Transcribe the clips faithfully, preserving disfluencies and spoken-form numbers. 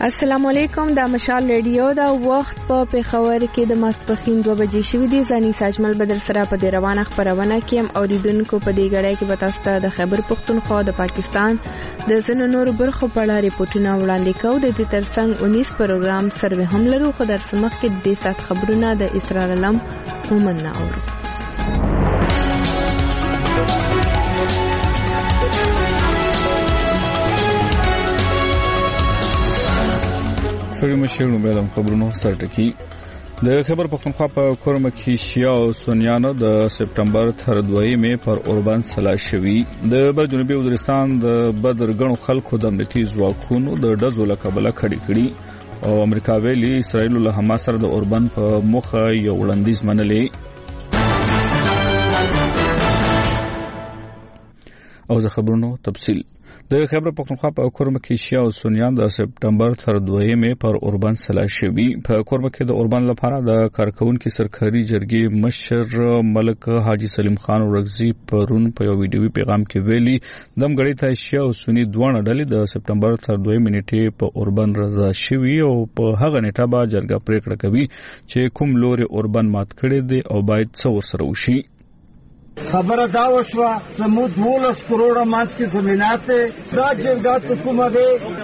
السلام علیکم، د مشال ریډیو دا وخت په پیښور کې د ماسپښین دوه بجې شوې دي. زنی ساجمل بدر سره په دې روانه خبرونه کې هم اوریدونکو په دې غړې کې به تاسو ته د خیبر پختونخوا د پاکستان د ځینو نورو برخو په اړه ریپورتونه وړاندې کوو. د دې ترڅنګ اونیس پروګرام سروې هم لرو، خو در سمخ کې د سات خبرونه د اسرار علم ومنه اورو. سړي مشرونو بیلم خبرونو سرټکی. د خیبر پختونخوا په کورمه کې شیا او سنیانو د سپټمبر تر دویمې پر اوربند سلا شوی. د بر جنوبي وزیرستان د بدر غنو خلکو د امنیتي ځواکونو د ډزو له کبله کړي کړي او امریکا ویلي اسرائیل له حماس سره د اوربند په مخه یو وړاندیز منلې. او زه خبرونو تفصیل. د خیبر پختونخوا په کورمه کې شیا او سنیان د سپټمبر تر دویمې پر اوربند سلا شوی. په کورمه کې د اوربند لپاره د کارکونکو سرکاري جرګې مشر ملک حاجی سلیم خان ورغزي پرون په یو ویډیوي پیغام کې ویلي دمګړی ته شیا او سنی دوه ډلې د سپټمبر تر دویمې نیټه په اوربند رضا شوی او په هغه نیټه به جرګه پریکړه کوي چې کوم لوري اوربند مات کړي دي او باید څه ورسره وشي. خبره دا وشوه زموږ دولس کروڑه مانس کې زمینات دا جرګه حکومت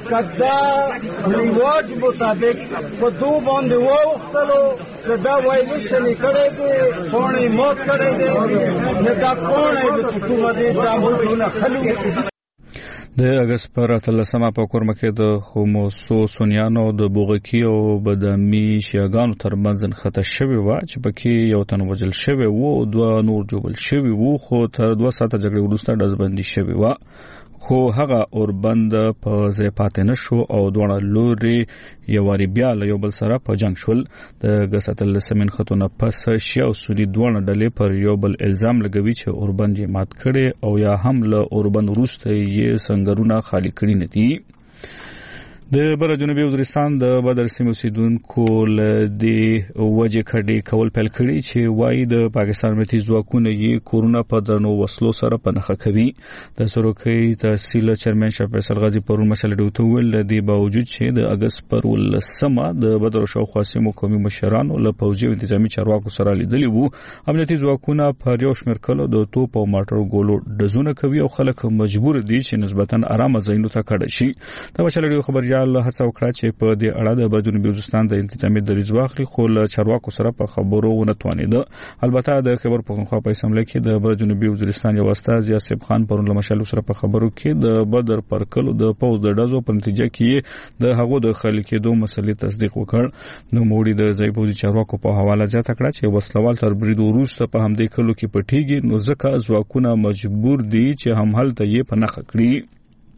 کدا ریواج مطابق په دو باندې وختلو چې دا وایلیشن کړي دي څونه موت کړي دي نه دا کومه حکومت دا موږ خلک. د اگست پر اتلسمه په کورمه کې د خوموسو سنیانو د بوغکی او بدامي شیاګانو ترمنځ خطا شوی و چې پکې یو تن وژل شوی و او دوه نور جوړل شوی و، خو تر دوه ساعته جګړې وروسته ډزبندي شوی و، خو هغه اوربند په ځای پاتې نشو او دوه لوري یو واری بیا له یو بل سره په جنگ شول. د اگست اتلسمین خطونه پس شیا او سنی دوه ډلې پر یو بل الزام لګوي چې اوربند یې مات کړي او یا هم له اوربند وروسته یې سنگرونه خالی کړي نه دي. د بر جنوبي وزیرستان د بدر سیمې اوسیدونکو له دې وجه کډې کول پیل کړي چې وایي د پاکستان امنیتي ځواکونه یې کورونا په درنو وسلو سره په نښه کوي. د سروکي تحصیل چیرمن شاه فیصل غازی پرون مسله ډوته ویل د دې باوجود چې د اگست پر ولسمه د بدر او شاوخوا سیمو قومي مشرانو له پوځي او انتظامی چارواکو سره لیدلي وو، امنیتي ځواکونه پر یو شمېر کلو د توپ او ماټر ګولو ډزونه کوي او خلک مجبور دي چې نسبتا آرامه ځایونو ته کډه شي. دا مسله خبر الله هڅه وکړه چې په دې اړه د بر جنوبي وزیرستان د انتظامی دریځ واخلي، خو له چارواکو سره په خبرو ونه توانیده. البته د خیبر پختونخوا په اسمبلی کې د بر جنوبي وزیرستان یو استاد یاسب خان پرون له مشال سره په خبرو کې د بدر پر کلو د پوز د ډزو په نتیجه کې د هغو د خلک کېدو مسلې تصدیق وکړ. نو موړي د ځای پوزي چارواکو په حواله ځات کړه چې وسلوال تر برید وروسته په همدې کلو کې پټیږي، نو ځکه ځواکونه مجبور دي چې هم هلته یې په نښه کړي.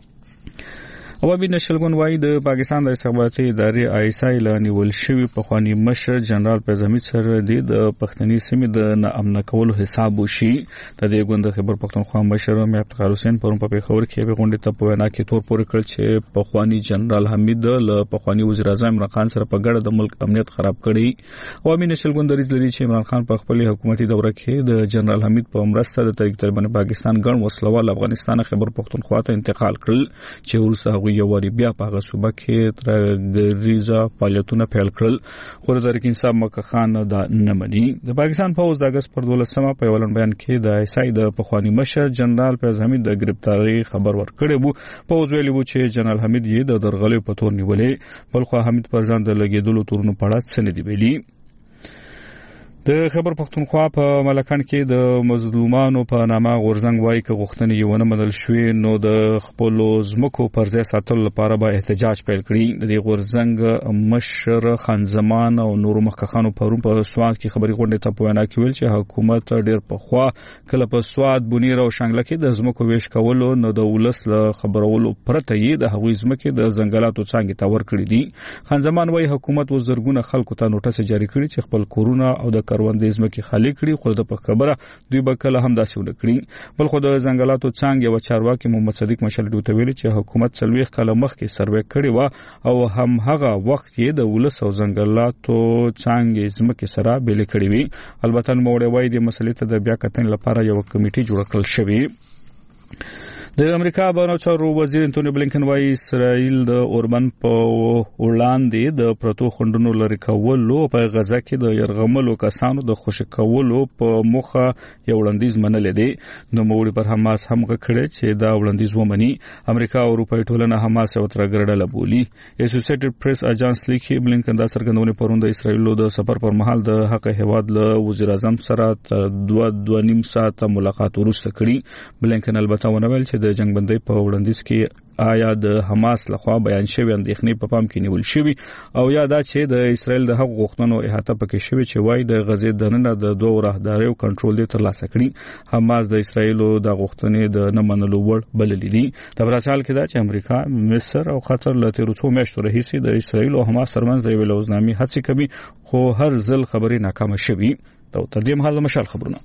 عوامي نشلګون وايي د پاکستان د استخباراتي ادارې آی ایس آی لانیول شوی په خواني مشر جنرال پرز حمید سره د پښتني سیمې د ناامن کولو حساب وشي. د دې ګوند خبر پختونخوا مشر مې افتخار حسین پرون په پیښور کې به غونډه ته په وینا کې تور پورې کړ چې په خواني جنرال حمید له په خواني وزیر اعظم عمران خان سره په ګډه د ملک امنیت خراب کړي. عوامي نشلګون دریځ لري چې عمران خان په خپل حکومتي دوره کې د جنرال حمید په مرسته د تحریک طالبان پاکستان ګڼ وسلوال افغانستان خبر پختونخوا ته انتقال کړل چې ورسره یو واری بیا په هغه صوبه کې ترګریزه فعالیتونه پیل کړل، خو د تحریک انصاف مکه خان دا نه مني. د پاکستان پوز د اگست پر دولسمه په یو بیان کې د ایسای د پخوانی مشر جنرال پرز حمید د گرفتاری خبر ورکړی وو. پوز ویلي وو چې جنرال حمید یې د درغلې په تور نیولې، بل خو حمید پر ځان د لګیدلو تورونو په اړه څه نه دی ویلي. د خیبر پختونخوا په ملکان کې د مظلومانو په نامه غورزنګ وایي که غوښتنې یې ونه منل شوې نو د خپلو ځمکو پر ځای ساتلو لپاره به احتجاج پیل کړي. د دې غورزنګ مشر خان زمان او نورو مخکخانو پرون په سواد کې خبري غونډه ته په وینا کې ویل چې حکومت ډېر پخوا کله په سواد بونیر او شانګله کې د ځمکو ویش کولو نو د ولس له خبرولو پرته یې د هغوی ځمکې د ځنګلاتو څنګه تاور کړې دي. خان زمان وایي حکومت وزرګونه خلکو ته نوټس جاری کړي چې خپل کورونه او د کروندې ځمکې خالی کړي، خو د په خبره دوی به کله هم داسې ونه کړي. بل خو د ځنګلاتو څنګه یو چارواکي محمد صدیق مشال ډوته ویلي چې حکومت څلوېښت کاله مخکې سروې کړې و او هم هغه وخت یې د ولس او ځنګلاتو څنګه ځمکې سره بیل کړې وي. البته نوموړی وایي د مسلې ته د بیا کتنې لپاره یو کمیټه جوړه کړل شوې. د امریکا بهرنیو چارو وزیر انټونی بلینکن وايي اسرائیل د اوربن په وړاندې د پروتو خندونو لري کولو په غزا کې د يرغملو کسانو د خوشی کولو په مخه یو وړاندیز منل دي. نو موړي پر حماس هم غکړي چې دا وړاندیز ومني. امریکا او اروپای ټولنه حماس او ترګړل بولی. اسوسییټډ پریس اژانس لیکي بلینکن دا څرګندونه پروند اسرائیل د سفر پر مهال د حق هواد له وزیر اعظم سره دوه دوه نیم ساعت ملاقات ورسته کړي. بلینکن البته ونویل چې د جنگ بندي په وړاندیز کې آیا د حماس لخوا بیان شوی اندېښنې په پام کې نیول شوی او یا دا چې د اسرائیل د حق غوښتنو احاطه پکې شوی چې وای د غزې دننه د دوه راهداري او کنټرول دی ترلاسه کړي. حماس د اسرائیل د غوښتنې د نه منلو وړ بللې دي. د براسال کې دا چې امریکا، مصر او قطر له تیر څو میاشتو راهیسې د اسرائیل او حماس ترمنځ د یو لوزنامي هڅې کوي خو هر ځل خبرې ناکامه شوي. او تر دې مهال مشال خبرونه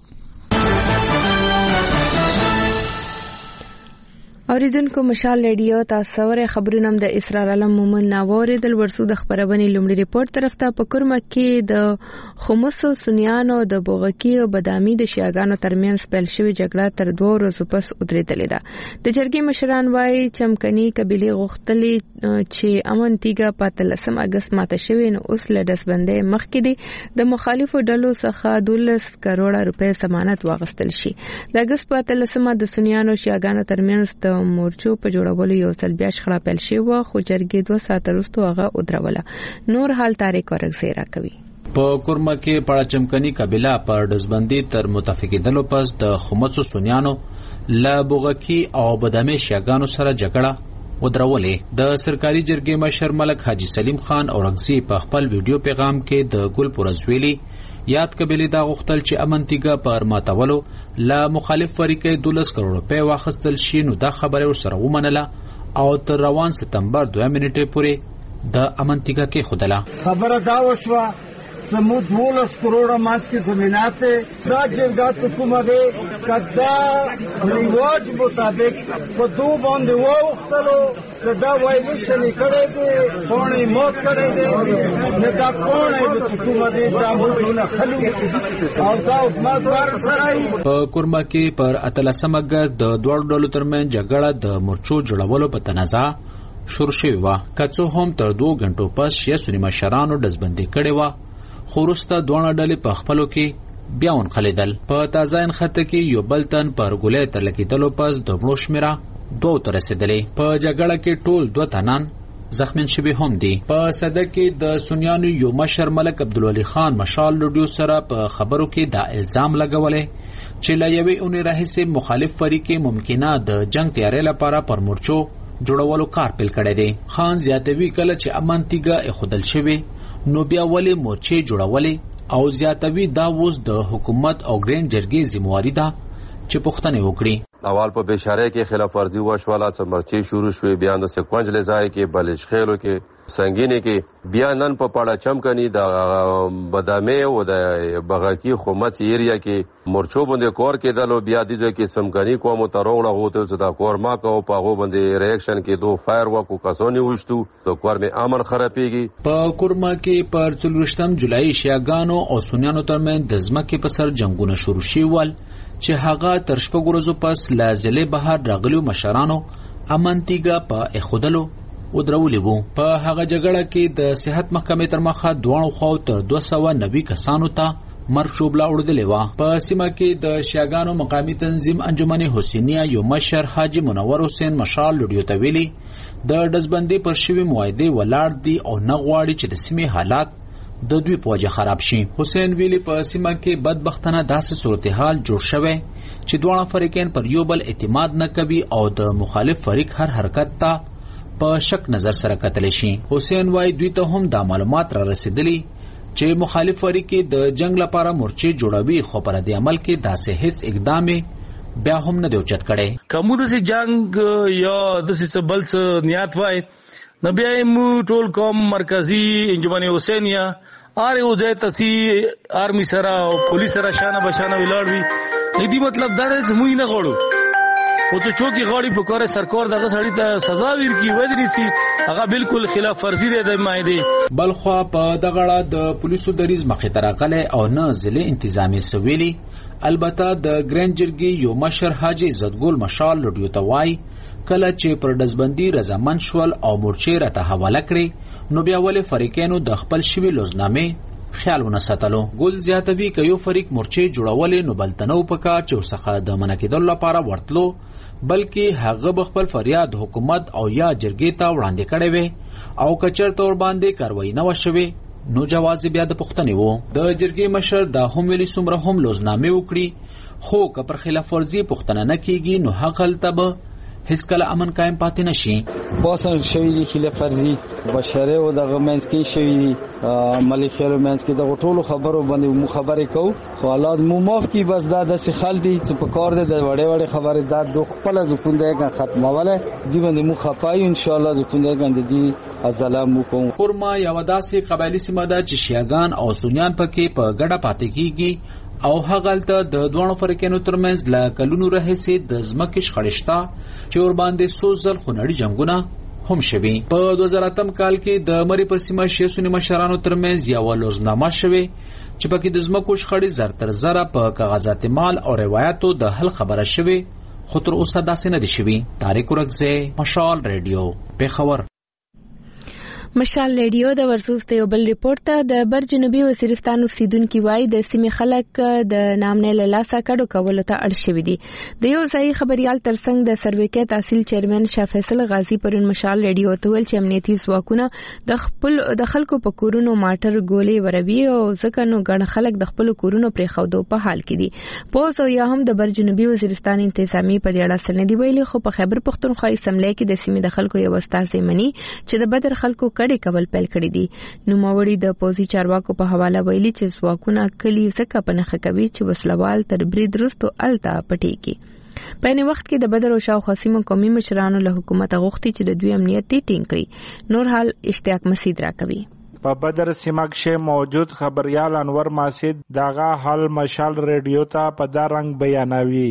اوریدونکو مشال ریډیو تاسو ور خبرونه د اسرار علم مومن ناووري د ورسو د خبرونه لومړي ریپورت طرف ته په کورمه کې د خمسو سنیانو د بوغکی او بادامي د شیاګانو ترمنځ پیل شوی جګړه تر دوه ورځې پس ودرېدلې ده. د جرګې مشران وايي چمکني قبيله غوښتلې چې امن تیګه په تلسم اگست ماته شوی نو اوس له دسبندې مخکې دي د مخالفو ډلو څخه دولس کروڑه روپۍ ضمانت واغستل شي. د اگست په تلسمه د سنیانو شیاګانو ترمنځ مورچو په جوړولو یو ځل بیا شخړه پیل شوه خو جرګې دوه ساعت وروسته هغه ودروله. نور حال تاریخ ورغزي راکوي. په کورمه کې پړه چمکني قبيله پر دزبندي تر متفقیدلو پس د خمسو سنیانو لا بوغکی او بدامي شیاګانو سره جګړه ودرولې. د سرکاري جرګې مشر ملک حاجی سلیم خان اورغزي په خپل ویډیو پیغام کې د ګل پرزویلی یاد قبيله دا غوښتل چې امنتیګه پر ماتولو لا مخالف فریقې دولس کروڑ روپۍ واخستل شي. نو دا خبره ورسره ومنله او تر روان سپتمبر دوه منټې پورې د امنتیګه کې خودله. خبره دا وشوه سمو دولس کروڑه مانس کی زمینات دا جرګات حکومت کدا ریواج مطابق په دو باندې وختلو کدا وای نشنی کړي دي کونی موت کړي دي نه دا کونی د حکومت دا مونږه خلو او دا حکومت بار سره په کورما کې پر اتلسم اگست د دوه ډلو ترمن جګړه د مورچو جوړولو په تنازع شروع شوه وا کڅو هم تر دوه غنټو پس شیا سنی مشرانو دزبندي کړي وا خورسته دوه ډلې په خپلو کې بیا ونخلیدل. په تازه انخته کې یو بل تن پر ګولې تر لګیدلو پس د مړو شمیره دوه تر رسیدلې. په جګړه کې ټول دوه تنان زخمین شوي هم دي. په صده کې د سنیانو یو مشر ملک عبدالولی خان مشال لوډیو سره په خبرو کې دا الزام لګولې چې لا یوې اونۍ راهیسې مخالف فریق ممکنه د جنگ تیاري لپاره پر مورچو جوړولو کار پیل کړی دی. خان زیاتوي کله چې امنتیګه خودل شوی نو بیا ولې مورچې جوړولې او زیاتوي دا اوس د حکومت او ګرین جرګې ذمہواری ده چې پوښتنه وکړي. اول په بشاره کې خلاف ورزي وشواله چې مرچې شروع شوې بیا د سکونج لزای کې بلش خېلو کې سنگینی کې بیا نن په پاړه چمکني د بادامي او د بغاکی خمت ایریا کې مورچو باندې کور کېدل او بیا د دې کې سمګنی کوم تروړه غوته چې دا کورما کو په غو باندې ریاکشن کې دوه فایر وکړو کسونی وشتو د کور می امن خرابېږي. په کورما کې پر څلورشتم جولای شیاګانو او سنیانو ترمن د ځمکې په سر جنگونه شروع شول چې هغه تر شپږ ورځې پس لازلې بهر راغلو مشرانو امنتیګه په اخودلو ودرولې وو. په هغه جګړه کې د صحت محکمې تر مخه دوه خو تر دوه سوه نوي کسانو ته مرګ شوبلا وړدلې و. په سیمه کې د شیاګانو مقامی تنظیم انجمن حسینیه یو مشر حاجی منور حسین مشال لوډیو ته ویلي د دزبندي پر شوی موعده ولاړ دي او نه غواړي چې د سیمې حالات د دوی په وجه خراب شي. حسین ویلي په سیمه کې بدبختانه داسې صورتحال جوړ شوی چې دوه فریقین پر یو بل اعتماد نه کوي او د مخالف فریق هر حرکت ته په شک نظر سره کتل شي. حسین وايي دوی ته هم دا معلومات را رسیدلی چې مخالف فریق د جنگ لپاره مورچې جوړوي خو پر دې عمل کې داسې هیڅ اقدام بیا هم نه دی اوچت کړي. کومه د جنگ یا د څه بل څه نیت وای نبی مو ټول قوم مرکزی انجمن حسینیه اره او ځای تسی آرمی سره او پولیس سره شانه بشانه ولاړ وی ندی مطلب دا چې موږ نه غوړو او ته چوکي غاړي په کار سرکار دغه سړی ته سزا ورکړي وځري سي هغه بالکل خلاف ورزي دی د مایده. بلخوا په دغه اړه د پولیسو دریز مخې ته راغلی او نه ضلع انتظامی سویلي. البته د ګرین جرګې یو مشر حاجي عزتګل مشال لډیو ته وایي کله چې پر دزبندي رضامند شول او مورچې راته حواله کړې نو بیا ولې فریقینو د خپل شوي لوزنامې خیال ونه ساتلو. ګل زیاتوي که یو فریق مورچې جوړولې نو بلتنو پکار چې ورڅخه د منع کېدلو لپاره ورتلو بلکې هغه به خپل فریاد حکومت او یا جرګې ته وړاندې کړی وي او که چېرته ورباندې کاروایي نه وه شوې نو جواز بیا د پوښتنې و. د جرګې مشر دا هم ویلي څومره هم لوزنامې وکړي خو که پر خلاف ورزي پوښتنه نه کېږي نو هغلته به هیڅ کله امن قائم پاتې نشي. باسن شوی دي خلاف ورزي بشره او دغه منځ کې شوی دي ملکیانو منځ کې دغه ټولو خبرو باندې مو خبرې کوو خو حالات مو معاف کی بس دا د سخال دي چې په کار دي د وړې وړې خبرې دا د خپل ځکوندې ختمواله دی باندې مو خپای ان شاء الله ځکوندې باندې دي ازلام مو کوم. خرما یو داسې قبایلی سیمه ده چې شیعاګان او سنیان پکې په ګډه پاتې کیږي او هغلته د دوه فریقینو ترمنځ لا کلونو راهیسې د ځمکې شخړې شته چې ور باندې څو ځل خونړي جنگونه هم شوي. په دوه زره اتم کال کې د مری پر سیمه شیعه سني مشرانو ترمنځ یو لوزنامه شوې چې پکې د ځمکو شخړې زر تر زره په کاغذات مال او روایتو د حل خبره شوې خو تر اوسه داسې نه دي شوي. طارق ورکزی، مشال ریډیو، پیښور. مشال ریډیو د ورسوس ته یو بل ریپورت ته د بر جنوبي وزیرستان اوسیدونکو وایي د سیمې خلک د نامنې له لاسه کډو کولو ته اړ شوي دي. د یو ځایي خبريال ترڅنګ د سرویکې تحصیل چیرمن شاه فیصل غازی پرون مشال ریډیو ته ویل چې امنیتي ځواکونه د خپل د خلکو په کورونو ماټر ګولې وروي او ځکه نو ګڼ خلک د خپل کورونو پرې خودو په حال کې دي. پوز او یا هم د بر جنوبي وزیرستان انتظامی په دې اړه سندې ویلي خو په خیبر پښتونخوا اسمبلی کې د سیمې د خلکو یو استاد منی چې د بدر خلکو کډې کول پیل کړی دي. نو موري د پوزي چارواکو په حواله ویلي چې ځواکونه کلی زکه په نخښه کوي چې وسلوال تر برید رستو التا پټيږي. په نه وخت کې د بدر او شاو خاصمو قومي مشرانو له حکومت غوښتي چې د دوی امنیت ټینګ کړي. نور حال اشتیاق مسید راکوي. په بدر سیمه کې موجود خبريال انور ماسید داغه حل مشال ریډیو ته په دا رنګ بیانوي.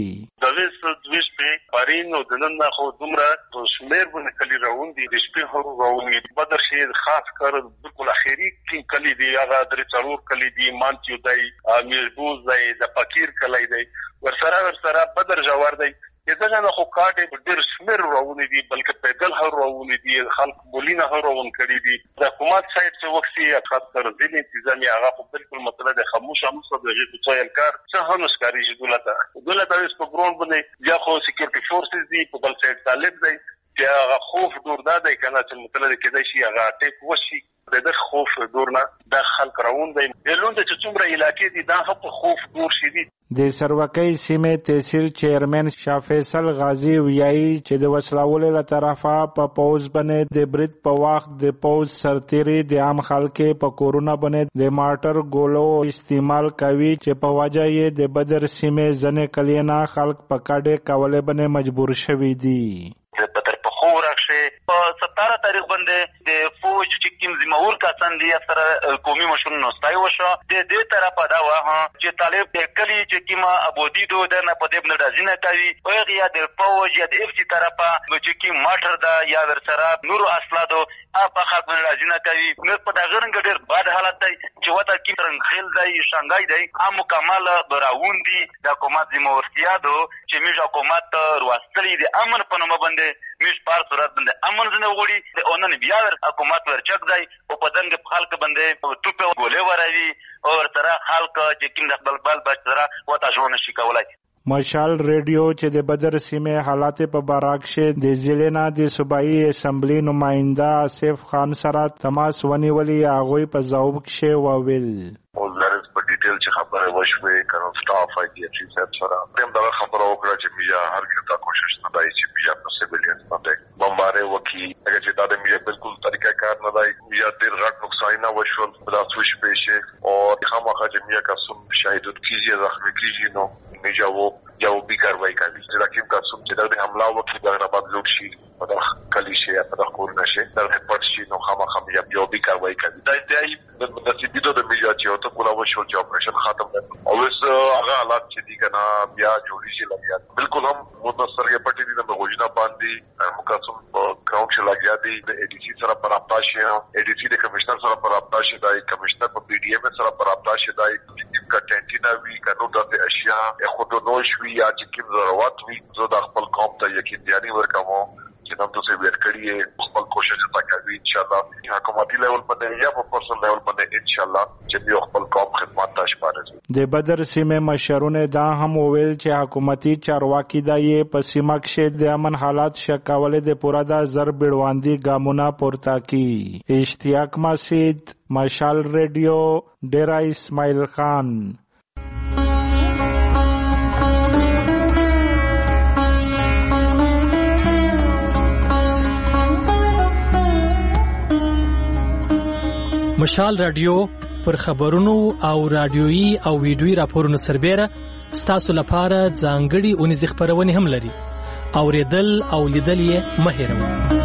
پارین او دنن خو دومره شمیر باندې کلی راون دي د شپې هرو راون دي بدر شي خاص کر بالکل اخیری کې کلی دی هغه درې څلور کلی دی مانچو دی میربوز دی د فقیر کلی دی ورسره ورسره بدر جوار دی دغه نه خو کاټه ډېر شمیر راون دي بلکې پیدل هر راون دي خلک بولینه هر راون کړی دي د حکومت سایت څخه وختي خاص کر ځینې انتظامی هغه په بالکل مطلب د خاموشه مصدر دغه څه یې کار څه هم نشکاري چې دولت دولت اوس په ګرون باندې یا خو سکیورټي فورسز دي په بل سایت طالب دی چې هغه خوف دور دا دی کنه چې مطلب کې شي هغه ټیک وشي د خوف دور نه د خلک راون دی لون د څومره علاقې دي دا هم خوف دور شي دي. د سروکې سیمه تحصیل چیرمن شاه فیصل غازی ویایي چې د وسلاولې له طرفه په پوز باندې د برید په وخت د پوز سرتيري د عام خلکو په کورونه باندې د مارټر ګولو استعمال کوي چې په وجه یې د بدر سیمه ځنې کلینا خلک په کډه کولې باندې مجبور شوي دي. بدر په خو راشه په ستاره تاریخ باندې د فوج چې کوم زموږ کسان دي اکثر قومي مشرون نوستای وشو د دې طرفه دا واه چې طالب کلی چې کیما ابودی دو د نه په دې بل راځنه کوي او یا د فوج یا د اف سي طرفه چې کی ماټر دا یا ورسره نور اسلادو په خلک باندې راځنه کوي نو په دا غرنګ ډېر بد حالت دی چې وته کی رنګ خل دی شانګای دی ام مکمل براون دي د حکومت ذمہورتیا دو چې میج حکومت ورواستلی دي امن په نوم باندې میش پار صورت باندې امن زنه وړي د اونن بیا حکومت ورچک دی او په دنګ خلک باندې ټوپه ګولې وراوي او تر خلک چې کیند خپل بل بچره وته ژوند شي کولای. مشال ریډیو چې د بدر سیمه حالات په باراکشه د ضلع د صوبایي اسمبلی نماینده آصف خان سره تماس ونیولي هغه په ځواب کې وویل ولرز په ډیټیل چې خبره وشوي کړو سټاف آی ډی چې صاحب سره هم دا خبره وکړه چې بیا هر کله کوشش نه دی چې بیا په سیویلین باندې بمباره وکي اگر چې دا د بیا بالکل طریقه کار نه دی بیا ډیر غټ نقصان نه وشول دا سوش پېښه او خامخا چې بیا کا سم شاهدوت کیږي زخمی کیږي نو میجاو جوابي کاروایی کوي چې دا کوم کسب چې د حمله وکړي د غربت لوټ شي په دغه کلی شي په دغه کور نشي د پټ شي نو خامخا بیا جوابي کاروایی کوي دا دی د نصیبیدو د میجا چې ته کولا وشو چې اپریشن ختم کړي او اوس هغه حالات چې دي کنه بیا جوړی شي لګیا بالکل هم متصل یې پټې دي د غوښنه باندې مقاسم کراوډ شي لګیا دي د اي ډي سي سره پر رابطه شي اي ډي سي د کمشنر سره پر رابطه شي د کمشنر په پی ډي ایم سره پر رابطه شي د کا ټینټینا وی کنو د اشیاء خود نوش وی یا چې کوم ضرورت وي زه د خپل قوم ته یقین دیانی ورکوم چې نن تاسو ویل کړی خپل کوشش وکړئ ان شاء الله حکومتي لیول باندې یا په پرسنل لیول باندې ان شاء الله چې یو خپل قوم خدمت ته شپاره د بدر سیمه مشرونه دا هم ویل چې حکومتي چارواکي دا یې په سیمه کې د امن حالات شکاوله د پورا د زر بیړواندي ګامونه پورته کی. اشتیاق مسجد، مشال ریډیو، ډیرا اسماعیل خان. مشال رادیو پر خبرونو او رادیويي او ویډیويي راپورونو سربېره ستاسو لپاره ځانګړي اونیز خبرونه هم لري. اوریدل او لیدل یې مه هېروئ.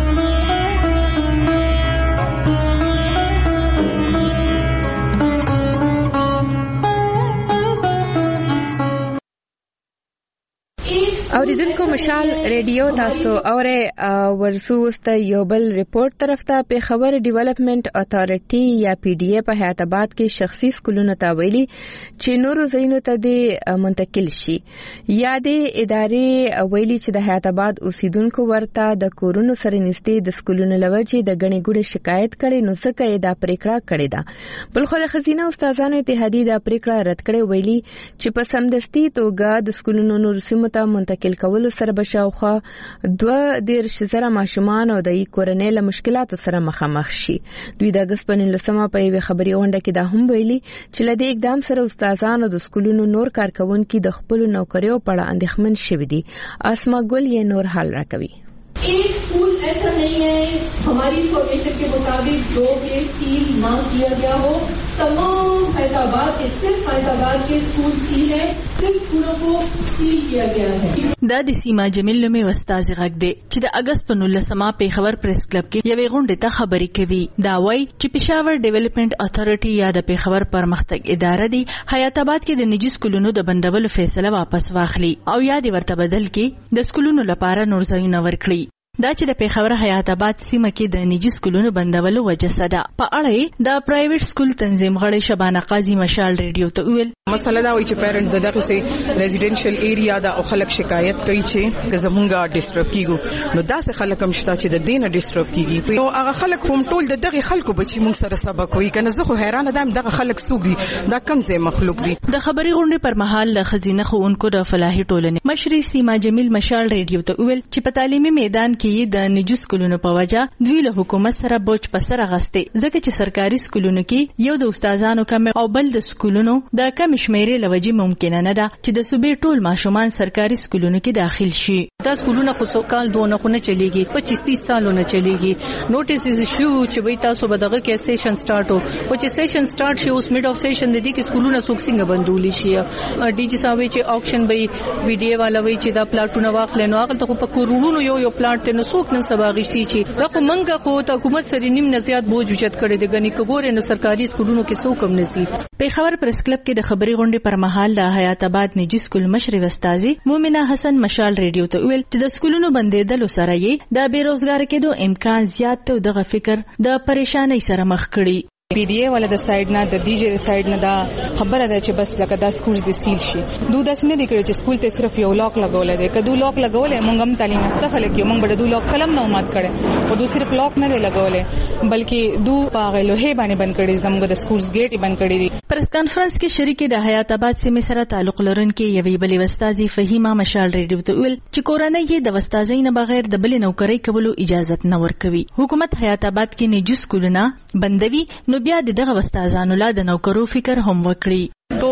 اوریدونکو مشال ریډیو تاسو اوره ورسو است یو بل ریپورت طرف ته په خبر ډیولپمنٹ اتھارټي یا پی ډی ای په حیات آباد کې شخصي سکولونو ته ویلي چې نورو ځایونو ته د منتقل شي. یا د ادارې ویلي چې د حیات آباد اوسیدونکو ورته د کورونو سره نږدې د سکولونو لوجه د غني ګوډه شکایت کړي نو څه کوي دا پریکړه کړې ده. بل خو د خزینه استادانو اتحادیه دا پریکړه رد کړې ویلي چې په سمدستي توګه د سکولونو نور سیمو ته منتقل کولو سره بشاوخه دوه دیرش زره ماشومان او د کورنۍ له مشکلاتو سره مخامخ شي. دوی د اگست په نولسمه په یوه خبري غونډه کې دا هم ویلي چې لدې اقدام سره استادانو د سکولونو نور کارکونکو د خپل نوکریو په اړه اندېښمن شوي دي. اسما ګل یې نور حل راکوي. एक स्कूल ऐसा नहीं है हमारी इंफॉर्मेशन के मुताबिक जो के सील ना किया गया हो. तमाम फैजाबाद के सिर्फ फैजाबाद के स्कूल सील है, सिर्फ स्कूलों को सील किया गया है. دا د سیما جمیل نومي استاد غږ دی چې د اگست په نولسمه په خبر پریس کلب کې یوې غونډې ته خبرې کوي. دا وایي چې پېښور ډیولپمنٹ اتھارټي یا د پېښور پرمختګ اداره دی حیات آباد کې د نجی سکولونو د بندولو فیصله واپس واخلي او یا د ورته بدل کې د سکولونو لپاره نور ځایونه ورکړي. دا چې د پېښور حیات آباد سیمه کې د نجی سکولونو بندولو وجه صدا په اړه د پرایویټ سکول تنظیم غړي شبانه قاضي مشال ریډیو ته ویل مسله دا وایي چې پیرنټ دغه سي ریزیډنشل ایریا دا او خلک شکایت کوي چې زمونږه ډیسټرب کیږي نو دا څه خلک هم شته چې د دینه ډیسټرب کیږي نو هغه خلک هم ټول د دغه خلکو بچي موږ سره سبق کوي کنه زه خو حیرانه ده دغه خلک سوق دي دا کم ځای مخلوق دي. د خبري غونډې پر مهال له خزینه خوونکو د فلاحي ټولنې مشري سیما جمیل مشال ریډیو ته ویل چې په تعلیمي میدان کې د نجو سکولونو په وجه دوی له حکومت سره بوج په سر غسته ځکه چې سرکاري سکولونو کې یو د استادانو کم او بل د سکولونو د کم شمیرې لوجه ممکن نه ده چې د صوبې ټول ماشومان سرکاري سکولونو کې داخل شي. دا سکولونه خو سوکال دوه نه نه چلیږي پچیس تیس سالونه چلیږي. نوټیس شو چې وای تاسو به دغه کې سیشن سٹارټ او چې سیشن سٹارټ شي اوس میډ اف سیشن د دې کې سکولونه څوک څنګه بندول شي. ډي جی صاحب چې آکشن به وی ډي والا وای چې دا پلاټونه واخلې نو هغه ته په کورونو یو یو پلاټ ته نو څوک نن سبا غشتي چې دا خو منګه خو ته حکومت سره نیم نه زیات بوج اوچت کړي د غني کګورې نو سرکاري سکولونو کې څوک هم نسی. پېښور پریس کلب کې د خبري غونډې پر مهال د حیات آباد نجی سکول مشري استاذي مومنه حسن مشال ریډیو ته ویل چې د سکولونو بندیدلو سره یې د بیروزګار کېدو امکان زیات ته دغه فکر د پریشانۍ سره مخ کړي. پی ډی ای ولا د سایډ نه د ډي جی د سایډ نه دا خبره ده چې بس لکه دا سکول دې سیل شي. دوی داس نه دي کړی چې سکول ته صرف یو لاک لګول دي کدو لاک لګول مونږ هم تعلیم ته خلک یو مونږ به دو لاک کلم نه مات کړي او دوی صرف لاک نه دی لګول بلکې دو پاغه لوهه باندې بند کړي زموږ د سکولز ګیټ بند کړي دي. پریس کانفرنس کې شریک د حیات آباد سیمې سره تعلق لرونکي یوې بلې استاذي فهیمه مشال ریډیو ته ویل چې کورنۍ یې د استاذۍ نه بغیر د بلې نوکری کولو اجازه نه ورکوي. حکومت حیات آباد کې نجی سکولونه بندوي نو بیا دغه استادانو لا د نوکرو فکر هم وکړي. ټول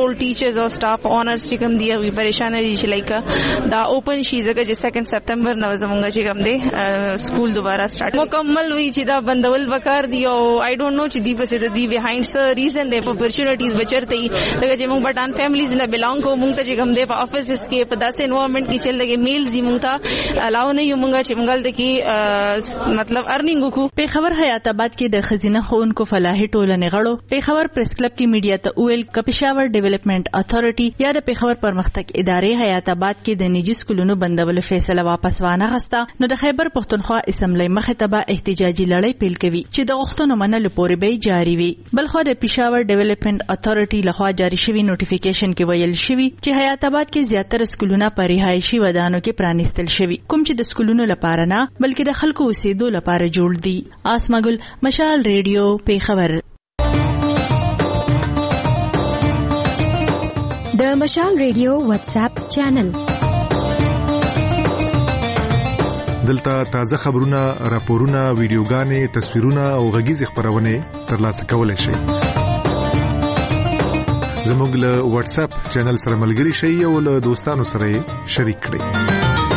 ټول ټیچرز او سټاف اونرز چې کوم دی وی پریشان دي چې لایک دا اوپن شي ځکه چې سیکنډ سپټمبر نو زمونږ چې کوم دی سکول دوباره سٹارټ مکمل وی چې دا بندول وکړ دی او آی ډونټ نو چې دی پسې د دی بیهایند س ریزن دی اپورچونټیز بچرته ای دغه چې موږ بټان فیملیز نه بیلانګ کو موږ ته چې کوم دی په افیسز کې په داسې انوایرنمنت کې چل لګي میل زی موږ ته الاو نه یو موږ چې موږ د کی مطلب ارننګ کو په خبر حیات آباد کې د خزینه خونکو فلاحي ټولنې غړو په خبر پریس کلب کې میډیا ته ویل کپشاور ډیولپمنٹ اتھارټي یا د پیښور پرمختګ ادارې حیات آباد کې د نجی سکولونو بندول فیصله واپس وانه غستا نو د خیبر پښتونخوا اسمبلی مخه ته احتجاجي لړۍ پیل کوي چې د غوښتنو منلو پورې به جاری وي. بلخو د پیښور ډیولپمنٹ اتھارټي لخوا جاری شوی نوټیفیکیشن کې ویل شوی چې حیات آباد کې زیاتره سکولونه په رهایشي ودانو کې پرانیستل شوی کوم چې د سکولونو لپاره نه بلکې د خلکو اوسېدو لپاره جوړ دي. آسماګل مشال ریډیو پیښور. د مشال ریډیو واتس اپ چینل دلته تازه خبرونه، راپورونه، ویډیوګانې، تصویرونه او غږیز خبرونه ترلاسه کولای شئ. زموږ له واتس اپ چینل سره ملګري شئ او له دوستانو سره شریک کړئ.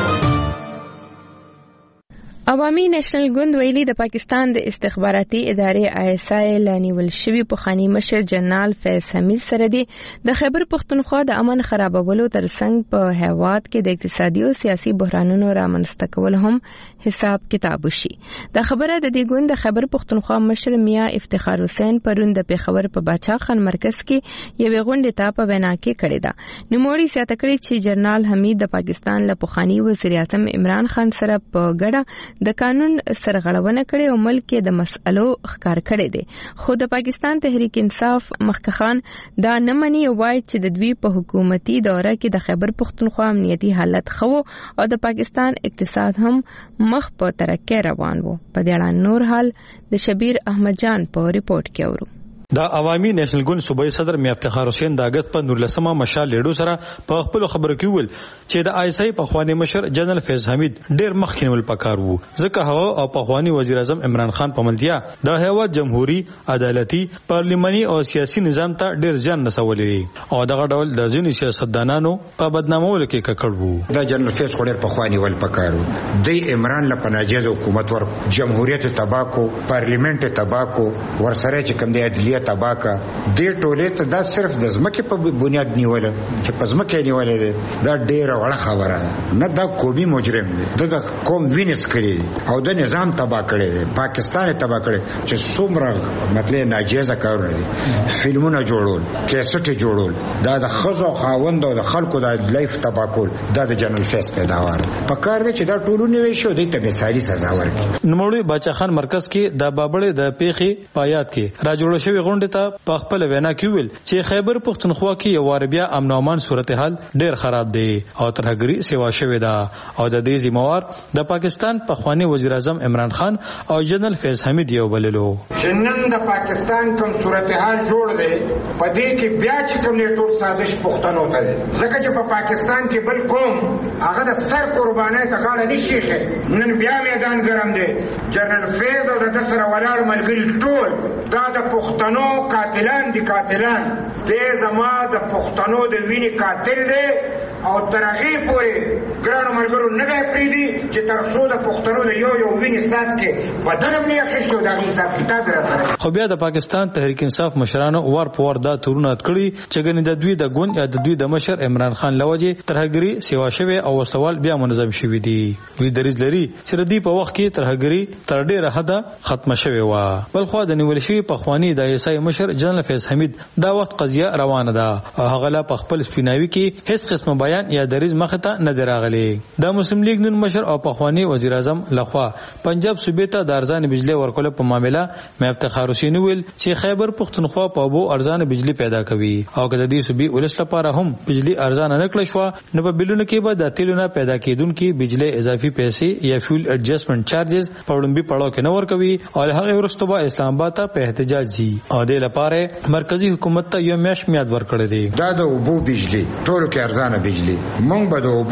عوامي نېشنل ګوند ویلي د پاکستان د استخباراتي ادارې آی اس آی لانیول شوی پخوانی مشر جنرال فیض حمید سره دی د خیبر پښتونخوا د امن خرابولو ترڅنګ په هیواد کې د اقتصادي او سیاسي بحرانونو رامنځته کول هم حساب کتاب وشي. د خبره د دې ګوند د خیبر پښتونخوا مشر میاں افتخار حسین پرون د پیښور په باچا خان مرکز کې یوې غونډې ته په وینا کې کړې ده. نوموړي زیاته کړې چې جنرال حمید د پاکستان له پخوانی وزیر اعظم عمران خان سره په ګډه د قانون سرغړونه کړې او ملک کې د مسئلو ښکار کړي دي. خو د پاکستان تحریک انصاف مخکخان دا نه مني او وايي چې د دوی په حکومتي دوره کې د خیبر پښتونخوا امنیتي حالت خو او د پاکستان اقتصاد هم مخ په ترقۍ روان وو. په دې اړه نور حال د شبیر احمد جان په ریپورت کې اورو. د عوامي نېشنل ګوند صوبایي صدر میاں افتخار حسین د اگست په نورلسمه مشال لیډو سره په خپل خبرو کې ویل چې د آی اس آی په خوانی مشر جنرال فیض حمید ډیر مخکې ول پکار وو ځکه هغه او په خوانی وزیر اعظم عمران خان په ملتیا د هیواد جمهوریت عدالتي پارلیماني او سیاسي نظام ته ډیر ځان نسولې او دغه ډول د ځینې سیاستدانانو په بدنامولو کې ککړ وو. د جنرال فیض خوري په خوانی ول پکار وو د عمران له پناجیز حکومت ور جمهوریت تباکو پارلیمنت تباکو ورسره چې کوم د عدلیه تباکا دې ټولې ته دا صرف د ځمکې په بنیاد نیول چې په ځمکې نیول دي دا ډېر وړه خبره ده نه. دا قومي مجرم دی د قوم وینس کړی او د نظام تباہ کړی دی پاکستان تباہ کړی چې څومره مطلب ناجیزه کارونه دي فلمونه جوړول کیسټ جوړول دا د خزو خاوند او د خلکو د لایف تباہ کول دا د جنرال فیض پیداوار په کار دی چې دا ټولونه وي شو د ته مثالي سزا ورکړي. نوموړي باچا خان مرکز کې د بابړې د پیخي پایات کې راجوړ شوی غونډه ته په خپل وینا کې ویل چې خیبر پښتونخوا کې یو وار بیا امن او امان صورتحال ډیر خراب دی او ترهګری سیوا شوی دا او د دې ذمہوار د پاکستان پخوانی وزیر اعظم عمران خان او جنرال فیض حمید یو بللو. نن د پاکستان کوم صورتحال جوړ دی په دې کې بیا چې کوم نه ټول سازش پښتنو ته دی ځکه چې په پاکستان کې بل کوم هغه د سر قربانای ته غاړه نشي ښه. نن بیا میدان ګرم دی. جنرال فیض او د سره ولاړ ملګری ټول دا د پښتنو قاتلان دي قاتلان دې زما د پښتنو د وینې قاتل دی او ترغیب پورې ګرانو ملګرو نه دی پریدي چې تر څو د پښتنو د یو یو وینې ساس کې بدل هم نه اخیستو دا حساب کتاب راځي. خو بیا د پاکستان تحریک انصاف مشرانو ور په ور دا تورونه کړی چې ګنې د دوی د ګوند یا د دوی د مشر عمران خان لوجه ترهګری سیوا شوی او وسوال بیا منظم شوی دی. دوی دریز لري چې ردی په وخت کې ترهګری تر ډیره حد ختم شوی و. بل خو د نیول شوی په خوانی د ایسای مشر جنرال فیض حمید دا وخت قضیه روانه ده او هغه لا په خپل سپیناوي کې هیڅ قسم بیان یا دریز مخته نه دراغلي. د مسلم لیگ نن مشر او پخوانی وزیر اعظم لخوا پنجاب صوبې ته د ارزان بجلی ورکول په معاملې مې افتخار حسین ویل چې خیبر پښتونخوا په بو ارزان بجلی پیدا کوي او کله دې صوبې ولس لپاره هم بجلی ارزان نه کړی شو نو په بلونو کې به د تیلونه پیدا کیدونکو بجلی اضافي پیسې یا فیول ایڈجسټمنٹ چارجز په وړاندې پړاو کې نه ورکوي او هغه ورسته به اسلام آباد ته په احتجاج زی او د لپاره مرکزی حکومت ته یو میاش میاد ورکړی دی. دا د اوبو بجلی ټول کې ارزانه بجلی مونږ به د اوبو پیسې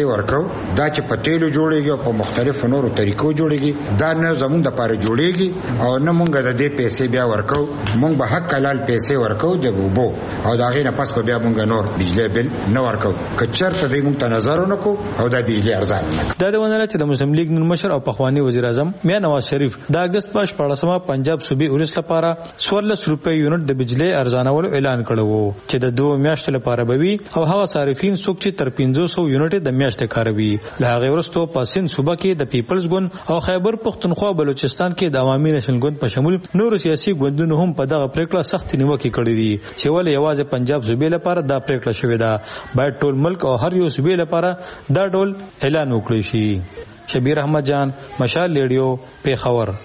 پیسې ورکو دا چې په تیلو جوړیږي او په مختلفو نورو طریقو جوړیږي دا نه زموږ د پاره جوړیږي او نه مونږ د دې پیسې بیا ورکو مونږ به حق حلال پیسې ورکو د وبو او دا غي نه پس په بیا مونږ نور بجلی بل نه ورکو کچرته دې مونږ ته نظر ونکو او دا بجلی ارزان دا د ونله چې د مسلم لیگ نن مشر او پخوانی وزیر اعظم میا نواز شریف د اگست په شپږمه پنجاب صوبې ولس لپاره څوارلس روپۍ یونټ د بجلی ارزانولو اعلان کړو چې د دوه میاشتو لپاره بوي او هغه صارفین څوک چې تر پنځه سوه یونټ د میاشتې کاروي له هغه ورستو په سند صوبه کې د پیپلز ګوند او خیبر پختونخوا بلوچستان کې د عوامي نشنل ګوند په شمول نور سیاسي ګوندونو هم په دغه پریکړه سخت نیوکه کړې دي چې ولې یوازې پنجاب صوبې لپاره دا پریکړه شوې ده باید ټول ملک او هر یو صوبې لپاره دا ډول اعلان وکړي شي شبیر احمد جان مشال ریډیو پیښور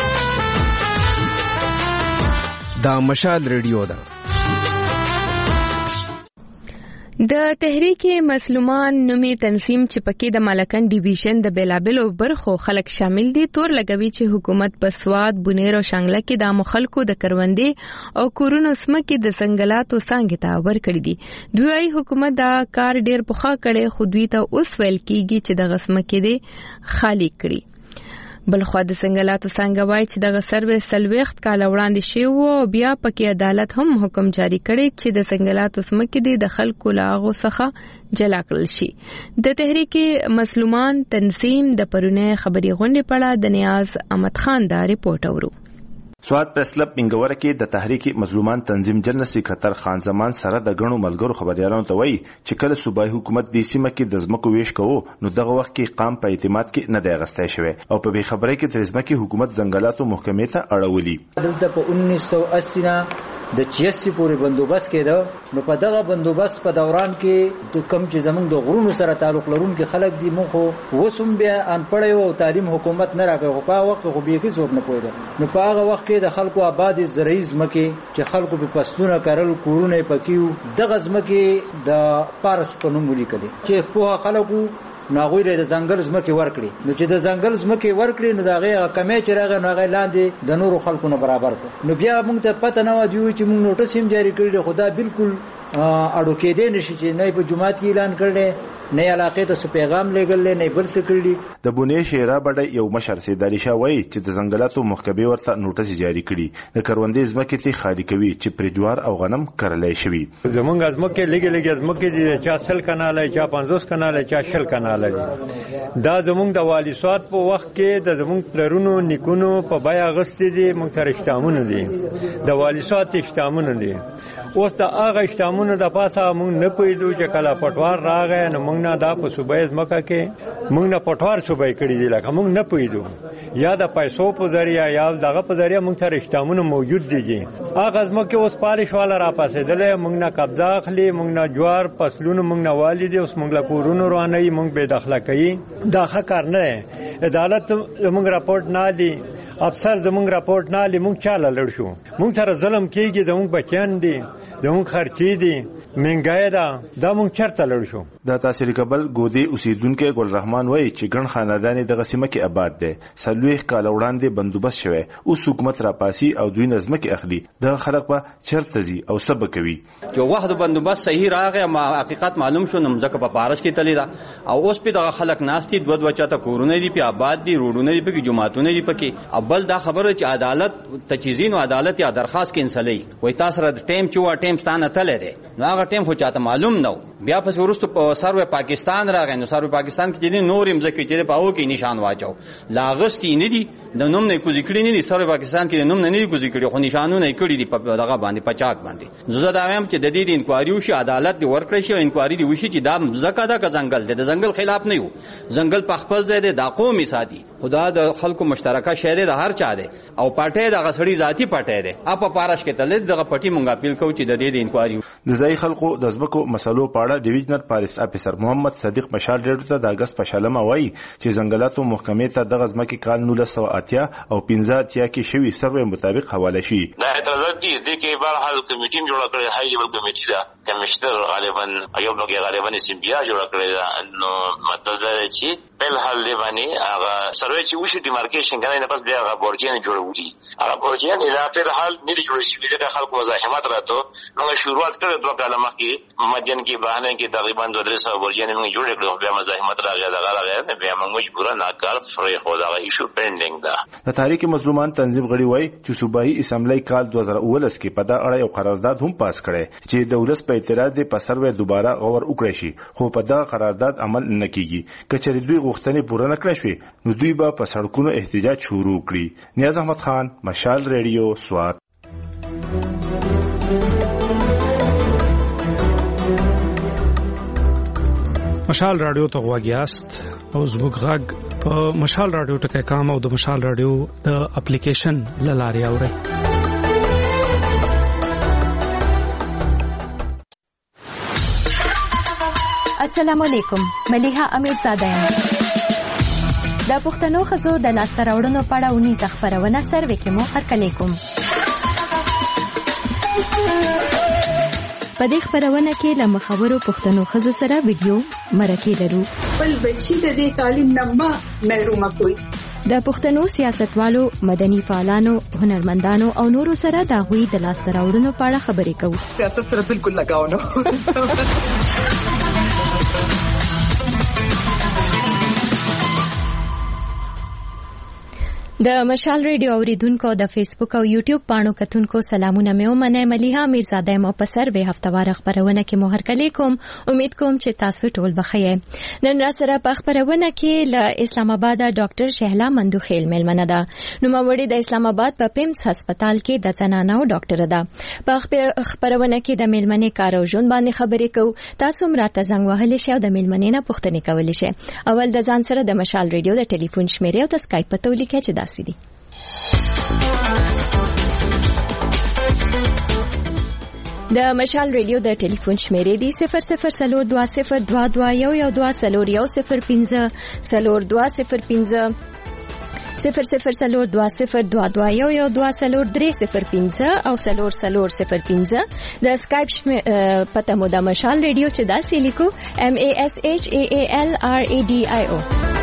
دا مشال ریډیو ده د تحریک مظلومان نومي تنظیم چې پکې د مالکن ډیویژن د بیلابلو برخو خلک شامل دي تور لګوي چې حکومت په سواد بونیر او شانګله کې د مخالکو د کروندې او کورونو سمکې د څنګهلاتو څنګه تا ور کړی دي دوی وايي حکومت دا کار ډیر پخا کړي خو دوی ته اوس ویل کیږي چې د غسمکې دي خالی کړي بلخو د څنګهلاتو څنګه وای چې د سرویس سلويخت کال وړاندې شی وو بیا پکې عدالت هم حکم جاری کړی چې د څنګهلاتو سمکې دي د خلکو لاغو څخه جلا کړل شي د تحریک مظلومان تنظیم د پرونه خبري غونډې پړه د نیاز احمد خان دا ریپورت اورو سواد پریس کلب منګوره کې د تحریک مظلومان تنظیم جنرال سکرټر خان زمان سره د غنو ملګرو خبريالانو ته وایي چې کله صوبایي حکومت د سیمه کې د ځمکو ویش کوو نو دغه وخت کې قام په اعتماد کې نه دی غستای شوی او په بې خبرۍ کې د ځمکې حکومت ځنګلاتو محکمې ته اړولي دلته په اونیس سو اسی نه د چیاسي پورې بندوبست کېده نو په دغه بندوبست په دوران کې د کم چې زمونږ د غرونو سره تعلق لرونکي خلک دي مونږ خو وسوم بیا انپړی او تعلیم حکومت نه راکړي خو په وخت خو به کې څوک نه پوهېده نو په هغه وخت کې د خلکو آباد زرعي ځمکې چې خلکو په فصلونه کرل کورونه پکې دغه ځمکې د پارس په نوم ولیکلي چې په خلکو ناغوی د ځنګل ځمکې ورکړي نو چې د ځنګل ځمکې ورکړي نو دا غي کمې چې راغی نو هغه لاندې د نورو خلکو نه برابر کړ نو بیا موږ ته پته نه و دی چې موږ نوټس هم جاری کړی خدا بالکل اړو کې دې نشي چې نه په جمعات کې اعلان کړل نه علاقې ته پیغام لګل نه بل څه کړی د بونې شیرا بډای یو مشر سي داریشا وای چې د ځنګلاتو محکمې ورته نوټس جاری کړي د کروندې ځمکې ته خالي کوي چې پرجوار او غنم کرلای شي زمونږ ځمکې لګي لګي ځمکې دي چا سل کناله چا پنځوس کناله چا شل کناله دا زمونږ د والی سواد په وخت کې د زمونږ پلرونو نیکونو په بیا غستې دي موږ سره اشتامونه دي د والی سواد اشتامونه دي اوس د هغه اشتامونه د پاسه موږ نه پوهېدو چې کله پټوار راغی نو موږ نه دا په صوبایي ځمکه کې موږ نه پټوار صوبایي کړي دي لکه موږ نه پوهېدو یا د پیسو په ذریعه یا دغه په ذریعه موږ سره اشتامونه موجود دي هغه ځمکې اوس پالش والا را پاسېدلی موږ نه قبضه اخلي موږ نه جوار فصلونه موږ نه والي دي اوس موږ له کورونو روانوي موږ بې دخله کوي دا ښه کار نه دی عدالت زموږ راپورټ نه دی افسر زموږ راپورټ نه دی موږ چاله لړ شو موږ سره ظلم کېږي زموږ بچیان دي زموږ خرچې دي منګای دا دا موږ چرته لړ شو د تحصیل کابل ګودي اوسیدونکو ګل رحمان وایي چې ګڼ خاندان دغه سیمه کې آباد دي سلويخ کال وړاندې بندوبست شوی اوس حکومت را پاسي او دوی نظم کې اخلي د خلک په چرته زی او سبب کوي چې وخت بندوبست صحیح راغی ما حقیقت معلوم شو نو ځکه په پارش کې تلی دا او اوس په دغه خلک ناشتي دوه دوه چاته کورونه دي په آباد دي روډونه دي په جماعتونه دي پکې اول دا خبره چې عدالت تجهیزین او عدالت یا درخواست کې انسلې وای تاسو را ټیم چې وا ټیم ستانه تللی دی نو هغه ټیم خو چاته معلوم نو بیا پس ورستو سروي پاکستان راغی نو سروي پاکستان کې دي نورم ځکه چې په هغه کې نشان واچو لاغستی نه دي د نوم نه کوزي کړی نه دي سروي پاکستان کې د نوم نه نه کوزي کړی خو نشانونه کړی دي په دغه باندې پچاک باندې زه دا وایم چې د دې د انکوایری وشي عدالت دی ورکړی شي انکوایری دی وشي چې دا زکه دا که ځنګل دی د ځنګل خلاف نه یو ځنګل په خپل ځای دی د قومي ساتي خدا د خلکو مشترکه شهر د هر چا دی او پټه د غسړی ذاتی پټه دی اپ پارش کې تل دغه پټي مونږه اپیل کوو چې د دې د انکوایری د ځای خلکو د ځمکو مسلو په اړه ډیویژنل پالیس افیسر محمد صدیق مشال ډیرو ته د اگست په شلمه وایي چې ځنګلاتو محکمې ته د ځمکې کال نولس سوه اتیا او پنځه اتیا کې شوی سروې مطابق حواله شي دا اعتراضات دي د کې بهر حال کمیټې جوړه کړې هاي لیول کمیټې دا کمشنر غالبا ایوب لوګي غالبا سیمبیا جوړه کړې نو مطلب دا چې بل حال دی باندې هغه سروې چې وشي ډیمارکیشن کنه نه پس بیا هغه بورجین جوړوي هغه بورجین اضافه حال نه جوړ شي د خلکو مزاحمت راته نو شروعات کړې دوه کاله مخکې مدین کې به افغانستان کې تقریبا دوه درې سوه برجونه موږ جوړ کړو، بیا مزاحمت راغی دغه راغی نه بیا موږ مجبورانه کار فرې خو دا ایشو پینډینګ ده. د تحریک مظلومان تنظیم غړي وایي چې صوبایي اسمبلی کال دوه زره اوولس کې په دا اړه یو قرارداد هم پاس کړي چې د ولس په اعتراض د په سروې دوباره غور وکړي شي، خو په دا قرارداد عمل نه کیږي. کچې دوی غوښتنې پوره نه کړې شوې نو دوی به په سړکونو احتجاج شروع کړي. نیاز احمد خان، مشال ریډیو، سوات. مشال رادیو ته غواګیاست او زموږ غږ په مشال رادیو ټکي کام او د مشال رادیو د اپلیکیشن لاري اوري. السلام علیکم، ملیحه امیرزاده یم. د پښتنو ښځو د لاسته راوړنو په اړه اونیزه خپرونه سروې کې مو هرکلی کوم. په دې خبرونه کې له مخورو پښتنو ښځو سره ویډیو مرکې لرو. بل بچی د دې تعلیم نه ما محرومه کوي. د پښتنو سیاستوالو، مدني فعالانو، هنرمندانو او نورو سره د هغوی د لاسته راوړنو په اړه خبرې کوو. سیاست سره بالکل لګاو نه. د مشال ریډیو اوریدونکو د فیسبوک او یوټیوب پاڼو کتونکو سلامونه مې ومنه. ملیحه امیرزاده یم او په سروې هفتوار خبرونه کې مو هرکلی کوم. امید کوم چې تاسو ټول بخیر. نن را سره په خبرونه کې له اسلام آباد ډاکټر شهلا مندوخیل ملمنه ده. نوموړې د اسلام آباد په پیمز هسپتال کې د زنانو ډاکټر ده. په خبرونه کې د ملمنې کار او ژوند باندې خبرې کوو. تاسو هم راته زنګ وهلی شئ او د ملمنې نه پوښتنې کولی شئ. اول د ځان سره د مشال ریډیو د ټلیفون شمیرې او د اسکایپ پته ولیکئ چې سیدی. د مشال ریډیو د ټلیفون شمیرې دی صفر صفر سلور دوا صفر دوا دوا یو یو دوا سلور یو صفر پنځه سلور دوا صفر پنځه صفر صفر سلور دوا صفر دوا دوا یو یو دوا سلور درې صفر پنځه او سلور سلور صفر پنځه. د اسکایپ پته مو د مشال ریډیو چې دا سی لیکو M A S H A A L R A D I O.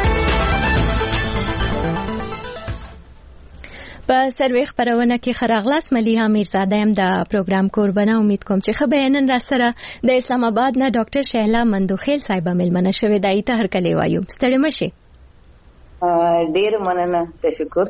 په سروې خبرونه کې خراغلاس ملیحه امیرزاده یم د پروګرام کوربنه. امید کوم چې ښه بیانن را سره د اسلام آباد نه ډاکټر شهلا مندوخیل صاحبه ملمنه شوې دای ته هرکلی وایو. ستړي مشي. ډیر مننه، تشکر.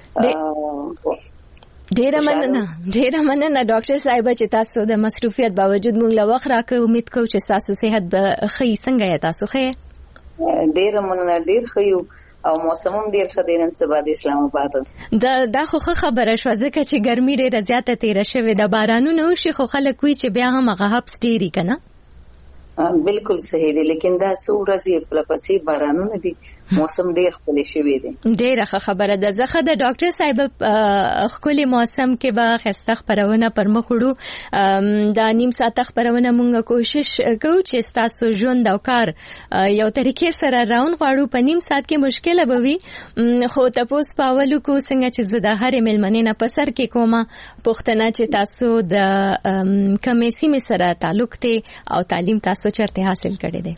ډیره مننه ډیره مننه ډاکټر صاحبه چې تاسو د مصروفیت باوجود موږ له وخت راکړو. امید کوم چې تاسو صحت به ښه څنګه یا تاسو ښه؟ ډیره مننه، ډیر ښه یو او موسم هم ډیر ښه دی نن سبا د اسلام آباد. دا دا خو خبره شوه ځکه چې ګرمي ډیره زیاته تیره شوې ده. بارانونه وشي خو خلک وایي چې بیا هم هغه حبس ډیري که نه؟ بالکل صحیح دی، لیکن دا څو ورځې پلپسې بارانونه دي، موسم ډیر ښکلی شوی دی. ډیره ښه خبره ده. زه ښه د ډاکټر صاحب ښکلي موسم کې به ښایسته خپرونه پر مخ وړو. دا نیم ساعته خپرونه موږ کوشش کوو چې ستاسو ژوند او کار یو طریقې سره راونغاړو. په نیم ساعت کې مشکله به وي خو تپوس په اول وکړو څنګه چې زه د هرې مېلمنې نه په سر کې کومه پوښتنه چې تاسو د کومې سیمې سره تعلق دی او تعلیم تاسو چرته حاصل کړی دی؟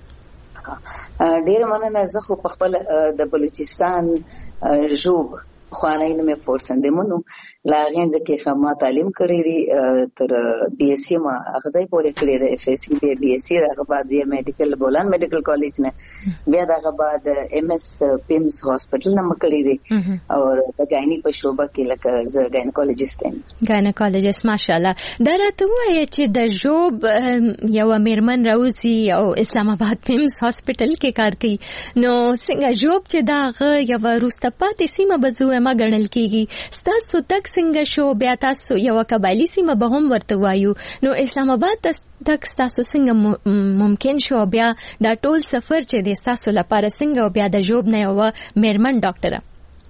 ډیر مننه. زه خو په خپل د بلوچستان ژوب خوانای نه مې فورسنده مونږ لا غینځ کې خما تعلیم کړی دی تر بي اس سي ما غځای پورې کړی دی. اف اس سي بي اس سي هغه بعد یې میډیکل بولان میډیکل کالج نه بیا هغه بعد ام اس پیمز هاسپټل نه مکړی دی او د غاینی په شوبه کې لکه ز غاینکولوژیست یم. غاینکولوژیست ماشاءالله. دا راته وایي چې د ژوب یو میرمن راوځي او اسلام آباد پیمز هاسپټل کې کار کوي نو څنګه ژوب چې دا یو وروسته پاتې سیمه بزو ما ګڼل کیږي ستاسو تک څنګه شو بیا تاسو یو قبایلی سیمه به هم ورته وایو نو اسلام آباد تک تاسو څنګه ممکن شو بیا دا ټول سفر چې د تاسو لپاره څنګه بیا د جوب نه یو میرمن ډاکټره؟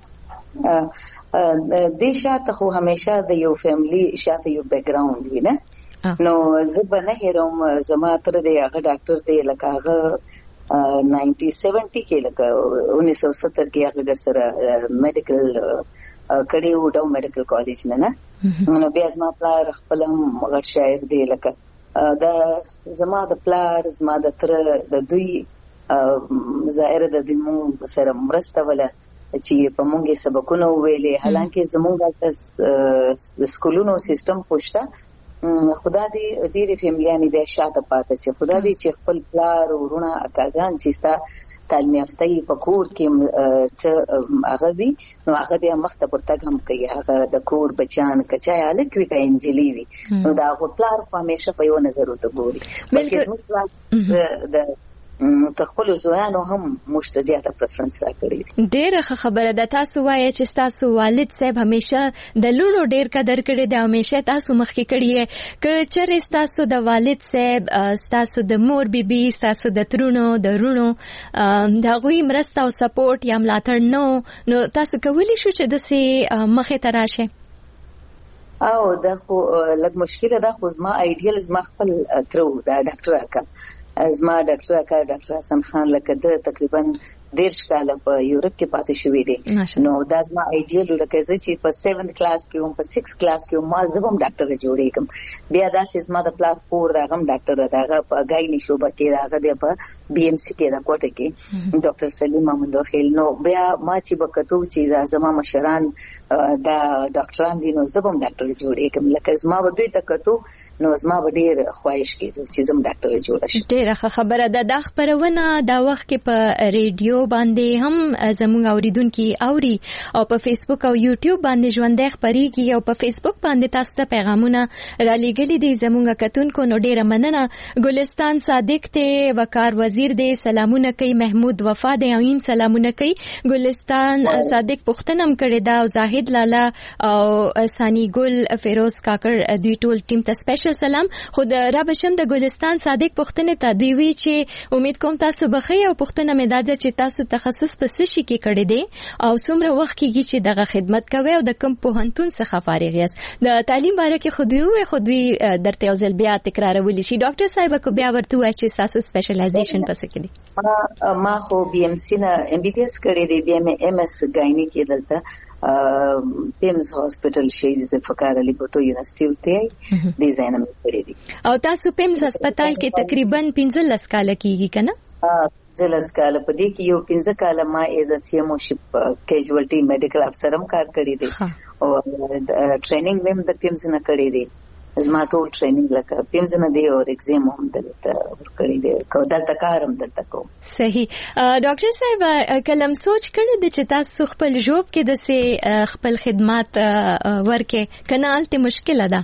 د شاته خو همیشه د یو فیملی شاته یو بیک گراوند وي نه نو زه به نه هیروم زما تر دی هغه ډاکټر دی لکه هغه نائنٹی سیونٹی کې لکه انیس سو ستر کې هغه در سره میډیکل کړي وو ډاو میډیکل کالج نه نه نو بیا زما پلار خپل هم غټ شاعر دی لکه دا زما د پلار زما د تر د دوی ظاهر د دوی مون سره مرسته ولا چې په مونږه سبقونه ویلې حالانکه زموږ د سکولونو سیستم پوښتا خدا دې ډېرې فیملیانې بیا شاته پاتې شي. خدا دې چې خپل پلار ورونه اکاګان چې ستا تعلیم یافته په کور کې چې هغه وي نو هغه بیا مخته پرتګ هم کوي. هغه د کور بچان کچای الک وی کا انجلی وي نو دا خپل پلار په همیشه په یو نظر ورته ګوري. بلکې موږ د تخپل زویانو هم مشتزیاته پریفرنس راکړي. ډېر خبره ده. تاسو وایي چې تاسو والد صاحب همیشه د لونو ډېر قدر کړی دی، همیشه تاسو مخکې کړی یې. که چېرې تاسو د والد صاحب، تاسو د مور بیبي، تاسو د ترونو د رونو د هغوی مرسته او سپورټ یا ملاتړ نو نو تاسو کولی شو چې داسې مخې ته راشئ؟ او دا خو لږ مشکله ده، خو زما آیډیل زما خپل ترو دا ډاکټر اکا زما ډاکټر اکا ډاکټر حسن خان لکه د تقریبا ډېر کاله په یورپ کې پاتې شوی دی. نو دا زما آیډیل لکه زه چې په سیونث کلاس کې وم، په سکس کلاس کې وم، ما زبم ډاکټر جوړېږم. بیا داسې زما د پلار فور راغم ډاکټر راغه په ګاینی شوبه کې راغه دی په بي ام سي کې دا کوټه کې ډاکټر سلیم محمد وخیل. نو بیا ما چې بکتو چې دا زما مشران دا ډاکټران دي نو زبم ډاکټر جوړېږم. لکه زما به دوی تکتو نو زما به ډېر خواهش کېدو چې زم ډاکټر جوړ شم. ډېره خبره ده. دا خبرونه دا وخت کې په ریډیو باندې هم زموږ اوریدونکو اوري او په فیسبوک او یوټیوب باندې ژوندۍ خبرېږي او په فیسبوک باندې تاسو ته پیغامونه را لېږلي دي زموږ کتونکو. نو ډېره مننه. ګلستان صادق ته وقار وزیر دی سلامونه کوي، محمود وفا دی اویم سلامونه کوي. ګلستان صادق پښتنه هم کړی دا او زاهد لالا او ثانی ګل فیروز کاکر دوی ټول ټیم ته سپیشل سلام. خود را بشم د ګلستان صادق پښتنه ته دوی وی چې امید کوم تاسو بخي او پښتنه مې داده چې تاسو تخصص په څه شي کې کړی دی او څومره وخت کېږي چې دغه خدمت کوي او د کوم پوهنتون څخه فارغ یاست. د تعلیم باره کې خو دوی وی خو دوی درته یو ځل بیا تکرارول شي. ډاکټر صاحب کو بیا ورته وایي چې تاسو سپیشلایزیشن پس کې دي. ما خو بي ام سي نه ام بي بي اس کړی دی، بیا مې ام اس ګاینی کې دلته پیمز هاسپټل شي د فقار علی ګوتو یونیورسيټي ته ډیزاین هم کړی دی. او تاسو پیمز هسپتال کې تقریبا پنځلس کال کېږي کنه؟ پنځلس کال. په دې کې یو پنځه کال ما ایز ا سی ام او شپ کیجوالټي میډیکل افسر هم کار کړی دی او ټریننګ هم د پیمز نه کړی دی. زما ټول ټریننګ لکه پیمز نه دی او ایگزام هم دلته ورکړی دی کو دلته کارم دلته کوم. صحیح. ډاکټر صاحب کلم سوچ کړی د چې تاسو خپل جوب کې د سه خپل خدمات ورکې کنه الته مشکله ده؟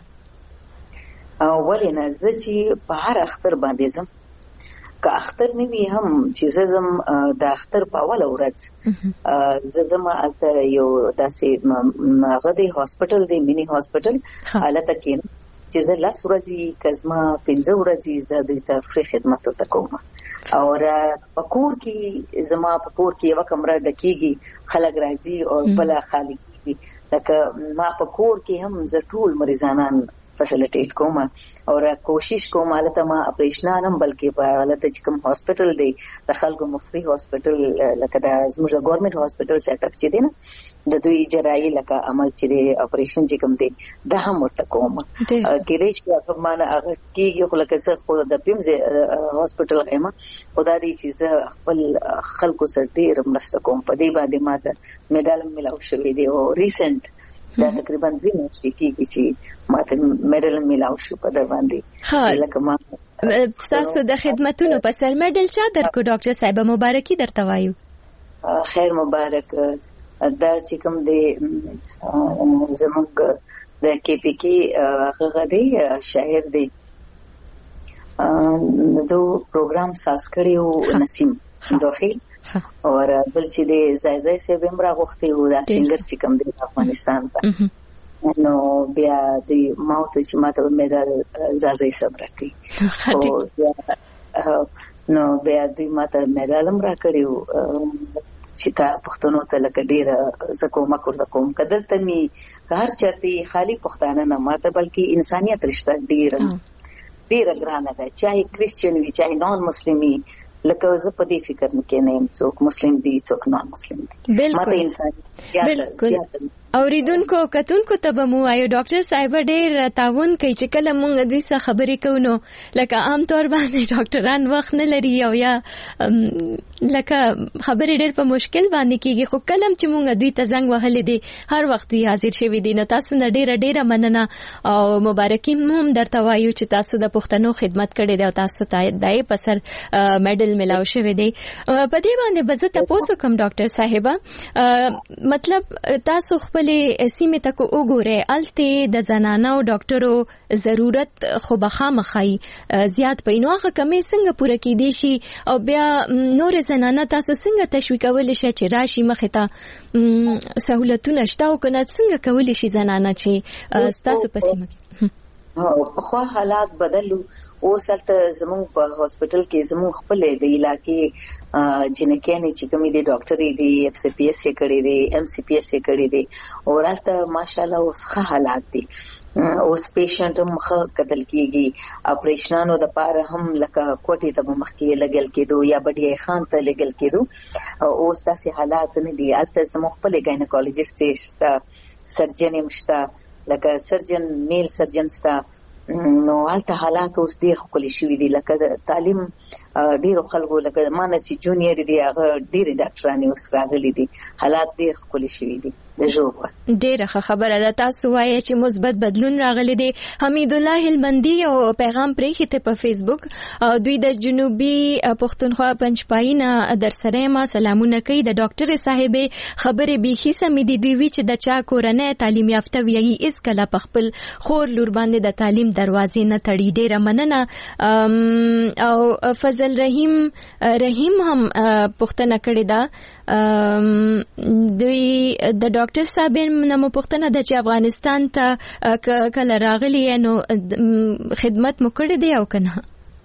ولې نه زه چې په هر اختر باندې زم که اختر نه وي هم چې زه زم د اختر په اوله ورځ زه زم الته یو داسې غدي هاسپټل دی مینی هاسپټل حالت کې چې زه لاس ورځي کزما پنځه ورځي زه دوی ته فری خدمت ورته کوم. او په کور کې زما په کور کې یو کمره ډکیږي خلک راځي او بل خالی کیږي. لکه ما په کور کې هم زه ټول مریضانان فیسیلیټیټ کوم او کوشش کوم حالت ما اپریشنان هم بلکې په حالت چې کوم هاسپټل دی د خلکو مفری هاسپټل لکه د زموږ ګورنمنت هاسپټل سیټ اپ چې دی نه د دوی جراحي لکه عمل چې دی اپریشن چې کوم دی دا هم ورته کوم. کېږي چې هغه معنا هغه کېږي خو لکه څه خو د پیمز هاسپټل ایمه خدای دې چې زه خپل خلکو سره ډېر مرسته کوم. په دې باندې ماته میډال ملاو شوی دی او ریسنت دا تقریبا دوی میاشتې کېږي چې ماته میډل ملاو شو په در باندې. لکه ما تاسو د خدمتونو په سر میډل چا درکو ډاکټر صاحب مبارکي درته وایو. خیر مبارک. دا چې کوم دی زموږ د کې پی کې هغه دی شاعر دی دو پروګرام ساز کړی او نسیم دوخیل اور بل چې دی زایزای سه بمرا غوښتي او دا سنگر چې کوم دی افغانستان ته نو بیا دی ماته چې ماته میډل زایزای صبر کوي او نو بیا دی ماته میډل هم را کړیو چې تا پښتنو ته لکه ډیر زکو مکر د کوم کدل ته می هر چرته خالی پښتانه نه ماته بلکې انسانيت رشتہ ډیر ډیر ګرانه ده چاهي کریسچن وي چاهي نان مسلمي لکه زه په دې فکر نه کېنم څوک مسلم دي څوک نان مسلم دي ماته انسانيت بالکل اوریدونکو کتونکو ته به مو وایو ډاکټر صاحب ډېر تعاون کوي چې کله مونږ دوی سره خبرې کوو نو لکه عام طور باندې ډاکټران وخت نه لري او یا لکه خبرې ډېر په مشکل باندې کیږي خو کله چې مونږ دوی ته زنګ وهلې دي هر وخت دوی حاضر شوي دي نو تاسو نه ډېره ډېره مننه او مبارکي هم درته وایو چې تاسو د پښتنو خدمت کړې ده او تاسو ته دای په سر میډل ملاو شوی دی. په دې باندې به زه تاسو کوم ډاکټر صاحب مطلب تاسو خپل سیمه تک وګوره الته د زنانه او ډاکټرو ضرورت خو بخامخای زیات پینوغه کمی څنګه پوره کیدی شي او بیا نور زنانه تاسو څنګه تشویقول شي چې راشي مخه ته سہولتونه شته او کنه څنګه کول شي زنانه چې تاسو په سیمه کې خو حالات بدلو اوس هلته زموږ په هاسپټل کې زموږ خپل د علاقې جنکیانې چې کومې دي ډاکټرې دي اف سی پی ایس یې کړې دي ایم سی پی ایس یې کړې دي او هلته ماشاءالله اوس ښه حالات دي اوس پیشنټ هم ښه کتل کېږي اپریشنانو دپاره هم لکه کوټې ته به مخکې لګل کېدو یا بډیای خان ته لګل کېدو اوس داسې حالات نه دي هلته زموږ خپلې ګاینیکالوجسټ شته سرجن هم شته لکه سرجن میل سرجن شته نو هلته حالات اوس ډېر ښکلي شوي دي لکه تعلیم ډېرو خلکو لکه ما نه چې جونیئر دي هغه ډېرې ډاکټرانې اوس راغلي دي حالات ډېر ښکلي شوي دي د ژوبه ډېره ښه خبره ده تاسو وایئ چې مثبت بدلون راغلی دی. حمید الله هلمندي او پیغام پرېښی ته په فیسبوک دوی د جنوبي پښتونخوا پنجپایي نه در سره ما سلامونه کوي د ډاکټر صاحبې خبرې بیخي سمې دي دوی وی چې د چا کورنۍ تعلیم یافته وي هېڅکله په خپل خور لور باندې د تعلیم دروازې نه تړي. ډېره مننه. او فضل رحیم رحیم هم پوښتنه کړې ده دوی د ډاکټر صاحب نمو پوښتنه ده چې افغانستان ته کله راغلی نو خدمت مو کړی دی او کنه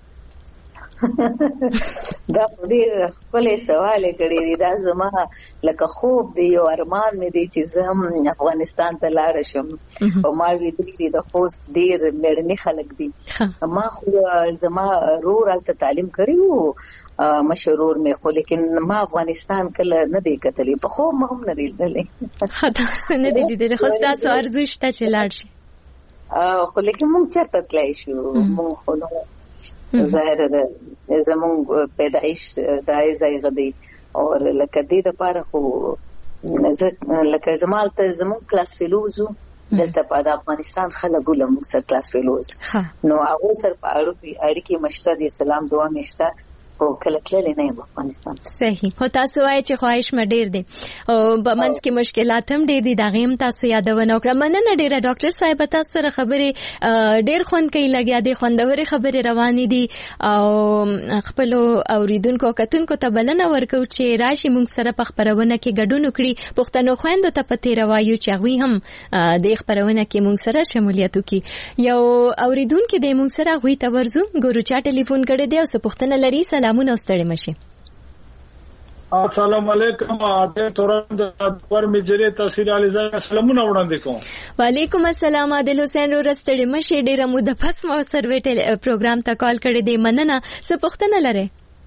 دا ډېر ښکلی سوال یې کړی دی دا زما لکه خوب دی یو ارمان مې دی چې زه هم افغانستان ته لاړه شم او ما لیدلي دي د خوست ډېر مېړني خلک دي ما خو زما رور هلته تعلیم کړی و مشرور مې خو لیکن ما افغانستان کله نه دی کتلی په خوب ما هم نه دی لیدلی تاسو نه دی لیدلی خو ستاسو آرزو شته چې لاړ شي خو لیکن موږ چېرته تللی شو موږ خو نو ظاهره ده زموږ پیدایش دا ځای غدی او لکه دې دپاره خو لکه زما هلته زموږ کلاس فیلوز دلته په افغانستان خلک له موږ سره کلاس فیلوز نو هغو سره په اړیکې مې شته د سلام دعا مې شته او کله تللی نه یم افغانستان. صحیح خو تاسو وایئ چې خواهش مې ډېر دی او په منځ کې مشکلات هم ډېر دي د هغې هم تاسو یادونه وکړه. مننه ډېره ډاکټر صاحب تاسو سره خبرې ډېر خوند کوي لګیا دی خوندورې خبرې روانې دي او خپلو اوریدونکو او کتونکو ته بلنه ورکوو چې راشي موږ سره په خپرونه کې ګډون وکړي پښتنو خویندو ته په تېره وایو چې هغوی هم دې خپرونه کې موږ سره شمولیت وکړي. یو اوریدونکي دی موږ سره هغوی ته ورځو ګورو چا ټلیفون کړی دی او څه پوښتنه لري سلامونه ستړي مشي. السلام علیکم اته تورن د پر مجری تحصیل علیزه سلامونه وړاندې کوم. وعلیکم السلام عادل حسین رو رستړي مشي ډیره مو د پس مو سرویټل پروګرام ته کال کړی دی مننه څه پوښتنه لري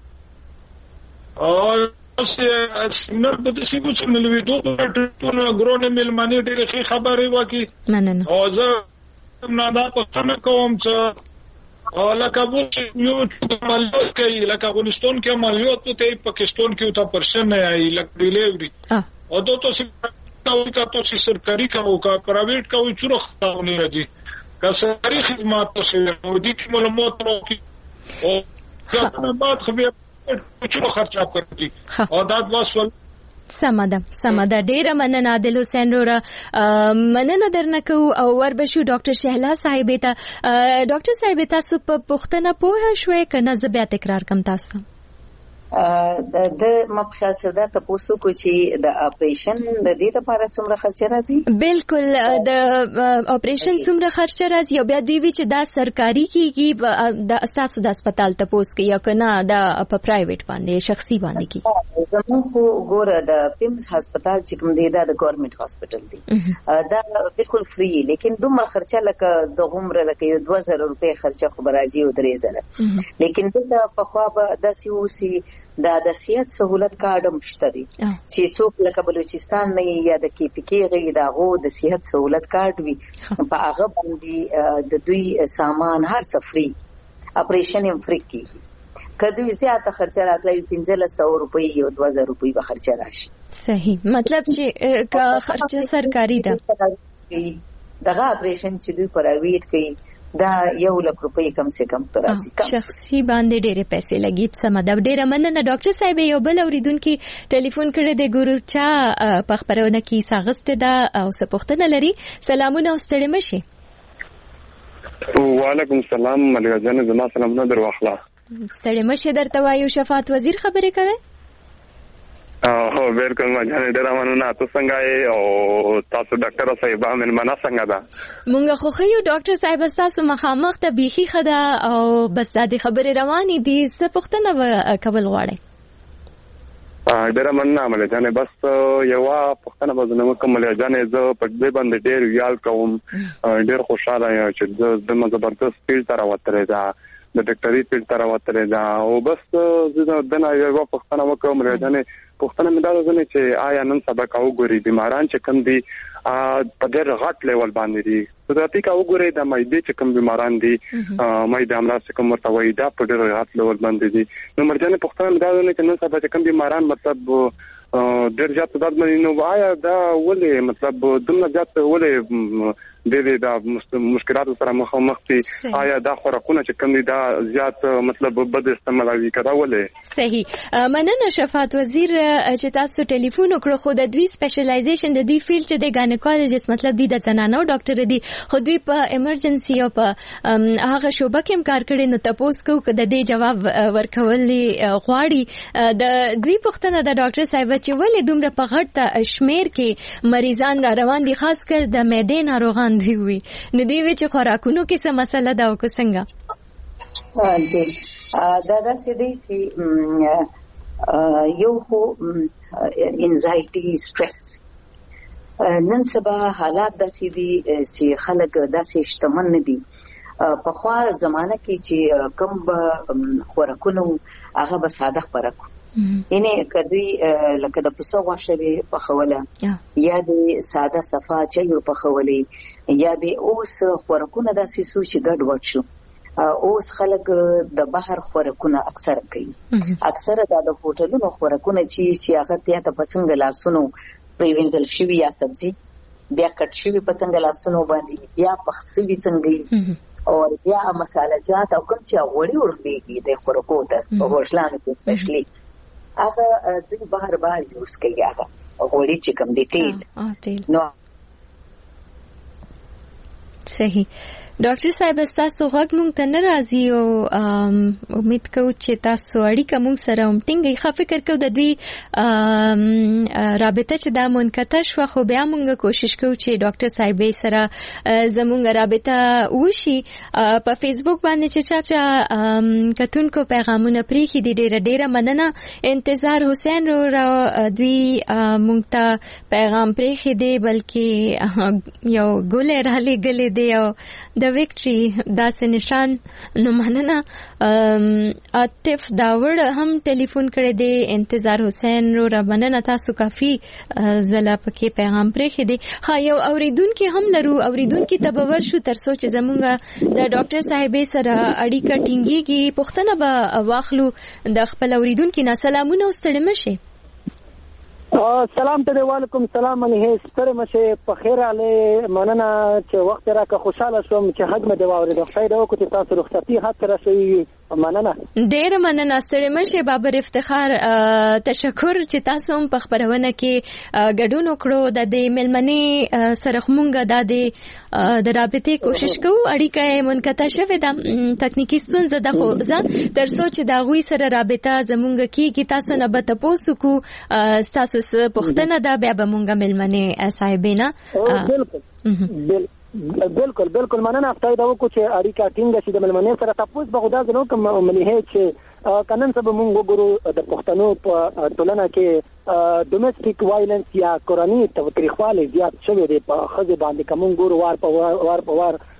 او نو د دې څه چې نو وی دوه ټونه ګرونه ملمنی ډیره خبرې وکي مننه او زه نه دا پوښتنه کوم چې او لکه بوش یو عملیات کوي لکه افغانستان کې عملیات ته پاکستان کې ته پرسن نه ای لکه ډیلیوري او دو تو څه کا تو سرکاري کا او کا پرایویټ کا وي چورخ تاونه راځي کا سرکاري خدمات ته او دې کې معلومات راکې او دا بعد خو به چورخ خرچه کوي او دا واسول سمده سمده ډیره مننه عادل حسین رو مننه درنه کو او وربشو ډاکټر شهلا صاحب ته ډاکټر صاحب تاسو په پوښتنه پوه شوئ کنه زه بیا تکرار کوم تاسو د مخه سودا تاسو کو چې د اپریشن د دې لپاره څومره خرچه راځي بالکل د اپریشن څومره خرچه راځي او بیا دوی چې دا سرکاري کیږي د اساسو د هسپتال ته پوس کې یا کنه د په پرایویټ باندې شخصي باندې کی زموږ خو ګوره د پیمز هسپتال چې کوم دی دا د ګورنمنت هسپتال دی دا بالکل فری لیکن دومره خرچه لکه د عمر لکه یو دوه زره روپۍ خرچه خو راځي او درې زره لیکن دا په خوا به د سی او سی دا د صحت سہولت کارت هم شته دی چې څوک لکه بلوچستان نه یا د کې پی کې غي دا غو د صحت سہولت کارت وي په هغه باندې د دوی سامان هر سفري اپریشن هم فری کیږي کدو زیاته خرچه راغلی پنځه سوه روپۍ او دوه زره روپۍ به خرچه راشي. صحیح مطلب چې کا خرچه سرکاري ده دغه اپریشن چې دوی پرایویټ کوي دا یو لک روپۍ کم سے کم تراسي شخصي باندې ډېرې پیسې لګي سمه ده. ډېره مننه ډاکټر صاحب. یو بل اوریدونکي ټلیفون کړی دی ګورو چا په خبرونه کې ساغسته ده او څه پوښتنه لري. سلامونه او ستړي مشي. وعلیکم السلام ملګری جان زما سلامونه در واخلا. ستړي مشي درته وایو شفاعت وزیر خبرې کوي. هو بالکل ما جان ډیر مننه تاسو څنګه او تاسو ډاکټر صاحب من منا څنګه ده مونږ خو خو ډاکټر صاحب تاسو مخامخ ته بيخي خدا او بس د خبرې روانې دي څه پوښتنه کول غواړي. ډیر مننه مله جان بس یو پوښتنه به نو کوم مله جان زه په دې باندې ډیر ویال کوم ډیر خوشاله یم چې د زبردست پیل تر وتره ده د ډاکټري پیل تر وتره ده او بس زه د نه یو پوښتنه وکوم مله جان پوښتنه مې دا ده چې آیا نن سبا کا وګوري بیماران چې کم دي په ډېر غټ لیول باندې دي قدرتي کا وګوري د مېدې چې کم بیماران دي مېدې امراض چې کوم ورته وایي دا په ډېر غټ لیول باندې دي. نو مرجانه پوښتنه مې دا ده چې نن سبا چې کم بیماران مطلب ډېر زیات تعداد باندې نو آیا دا ولې مطلب دومره زیات ولې د دې د مشکلاتو سره مخامخ دي آیا دا خوراکونه چې کم دي دا زیات مطلب بد استعمالوي کړه ولې. صحیح مننه شفاعت وزیر چې تاسو ټلیفون وکړو. خو د دوی سپیشلایزیشن د دوی فیلډ چې د ګاینیکولوژیست مطلب دوی د زنانو ډاکټر دي خو دوی په ایمرجنسي او په هغه شوبه کې کار کړي. نو تاسو کو د دې جواب ورکولې غواړي د دوی پوښتنه د ډاکټر صاحب چې ولې دومره په غټ شمیر کې مریضان را روان دي خاص کر د معدې ناروغان دی وي نو دی وی چې خوراکونو کې څه مسله ده او کو څنګه دا دا سې دی چې یو خو انزایټي سټرس نن سبا حالات داسې دي چې خلک داسې شتمن نه دي. په خوا زمانہ کې چې کم به خوراکونو هغه به ساده خوراک اینه کدی لکه د پسو غوښه په خوله یا د ساده صفا چایو په خوله یا به اوس خوراکونه داسې سو چې ګډ وډ شو. اوس خلک د بهر خوراکونه اکثر کوي اکثر د هوټلونو خوراکونه چې سیاست یا ته پسنګ لاسونو پریوینزل شوی یا سبزی بیا کټ شوی پسنګ لاسونو باندې بیا پخسوي څنګه او بیا مصالحه جات او کوم چې وړي ورلېږي د خوراکو ته په هوټلانو کې سپیشلی هغه د بهر بهر یوز کوي هغه غوړي چې کوم دي تیل نو صحیح. ډاکټر صاحب تاسو غوږ مونږ ته ناراضي او امید کوم چې تاسو اړیکه مونږ سره هم ټینګي. خو فکر کوم د دوی رابطه چې دا منقطع شو خو بیا مونږ کوشش کوو چې ډاکټر صاحب سره زموږ رابطه وشي. په فیسبوک باندې چې چا چا کتونکو پیغامونه پریخي دي ډیره ډیره مننه. انتظار حسین رو دوی مونږ ته پیغام پریخي دي بلکې یو ګل را لګلې دی او د وکټري داسې نشان نو مننه. عاطف داوړ هم ټلیفون کړی دی. انتظار حسین رو را مننه تاسو کافي زلا پکې پیغام پرې دی. ها یو اوریدونکو هم لرو اوریدونکو ته باور شو تر څو چې زمونږ د ډاکټر صاحب سره اړیکه ټینګيږي پوښتنه به واخلو د خپل اوریدونکو نه. سلامونه ستړي مشه. سلام ته وعلیکم السلام نه ستړي مشه په خیر اله مننه چې وخت راکه خوشاله شوم چې حق مې دی واورید خدای دا وکړي تاسو رخصتي حق راشي مننه ډیر مننه ستړي مشه بابر افتخار تشکر چې تاسو هم په خبرونه کې ګډون وکړو د دې ملمنې سره مونږه د د رابطې کوشش کوو اړیکه منقطع شوه د تکنیکی ستونزه د خو ځان تر څو چې دا غوي سره رابطه زمونږ کې تاسو نه به تاسو کو تاسو پختنه دا بیا به مونږه ملمنې صاحبینا بالکل بالکل بالکل مننه خدای دا وکړو چې اړیکه ټینګه شي د ملمنې سره تاسو به خدای زنو کوم ملي چې کنن سبا مونږ وګورو د پښتنو په ټولنه کې ډومېسټیک وایلنس یا کورنۍ تاوتریخوالی زیات شوی دی په ښځې باندې کوم ګورو وار په وار وار په وار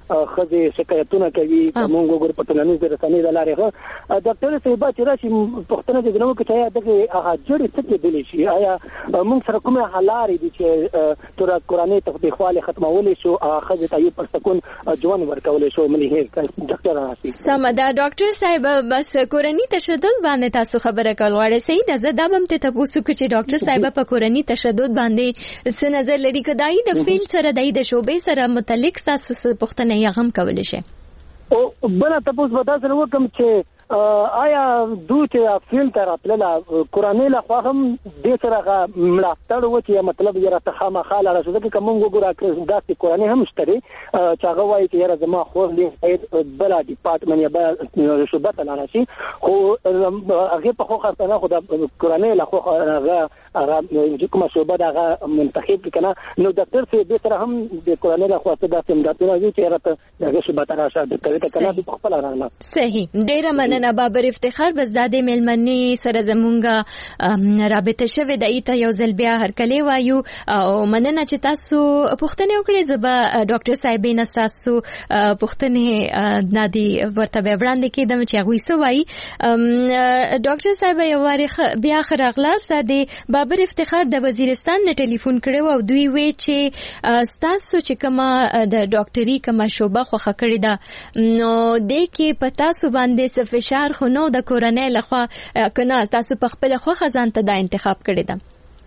خزه شکایتونه کوي موږ وګور په ټولنیزو رسنیو د لارې ډاکټر صاحب چې راشي پښتنه د جنو کې چې دغه هغه جوړې څه کېدلی شي آیا موږ سره کومه حلارې دي چې تر قرآني تخبیخواله ختمولې شو خزه ته یو پر سکون ژوند ورکولې شو ملي ډاکټر راشي سمدا ډاکټر صاحب بس کورنی تشدد باندې تاسو خبره کول غواړئ صحیح ده زه دا هم ته تاسو کې چې ډاکټر صاحب په کورنی تشدد باندې څه نظر لري کداي د فیل سره دای د شوبې سره متعلق تاسو پوښتنه یې هم کولای شي او بل تاسو به تاسو وکم چې آیا دوی چې فیل تر خپل قرآني لخوا هم د سره ملاتړ وکړي مطلب یې راته خامخاله راځي چې کوم وګورا داسې قرآني هم شته چې هغه وایي چې یاره زما خو دې بل ډپارټمنټ یا بل شوبه ته راشي خو هغه په خو خاصه خو د قرآني لخوا هغه هغه کومه شوبه دغه منتخب کنه نو ډاکټر سي د سره هم د قرآني لخوا څه داسې مداتونه دي چې راته هغه شوبه ته راشه د کوي کنه په خپل راغله صحیح ډیره مننه بابر افتخار بس د دې ملمنې سره زمونږه رابطه شوه د ایته یو ځل بیا هرکلی وایو او مننه چې تاسو پوښتنه وکړې زبا ډاکټر صاحب نه تاسو پوښتنه نادي ورته وړاندې کېدم چې هغه څه وایي ډاکټر صاحب یو واره بیا خراغلا ساده بابر افتخار د وزیرستان نه ټلیفون کړو او دوی وی چې تاسو چې کما د ډاکټري کما شوبه خوخه کړی دا نو د کې پتا سو باندې فشار خو نو د کورنۍ لخوا کنه تاسو په خپل خو خزان ته د انتخاب کړی ده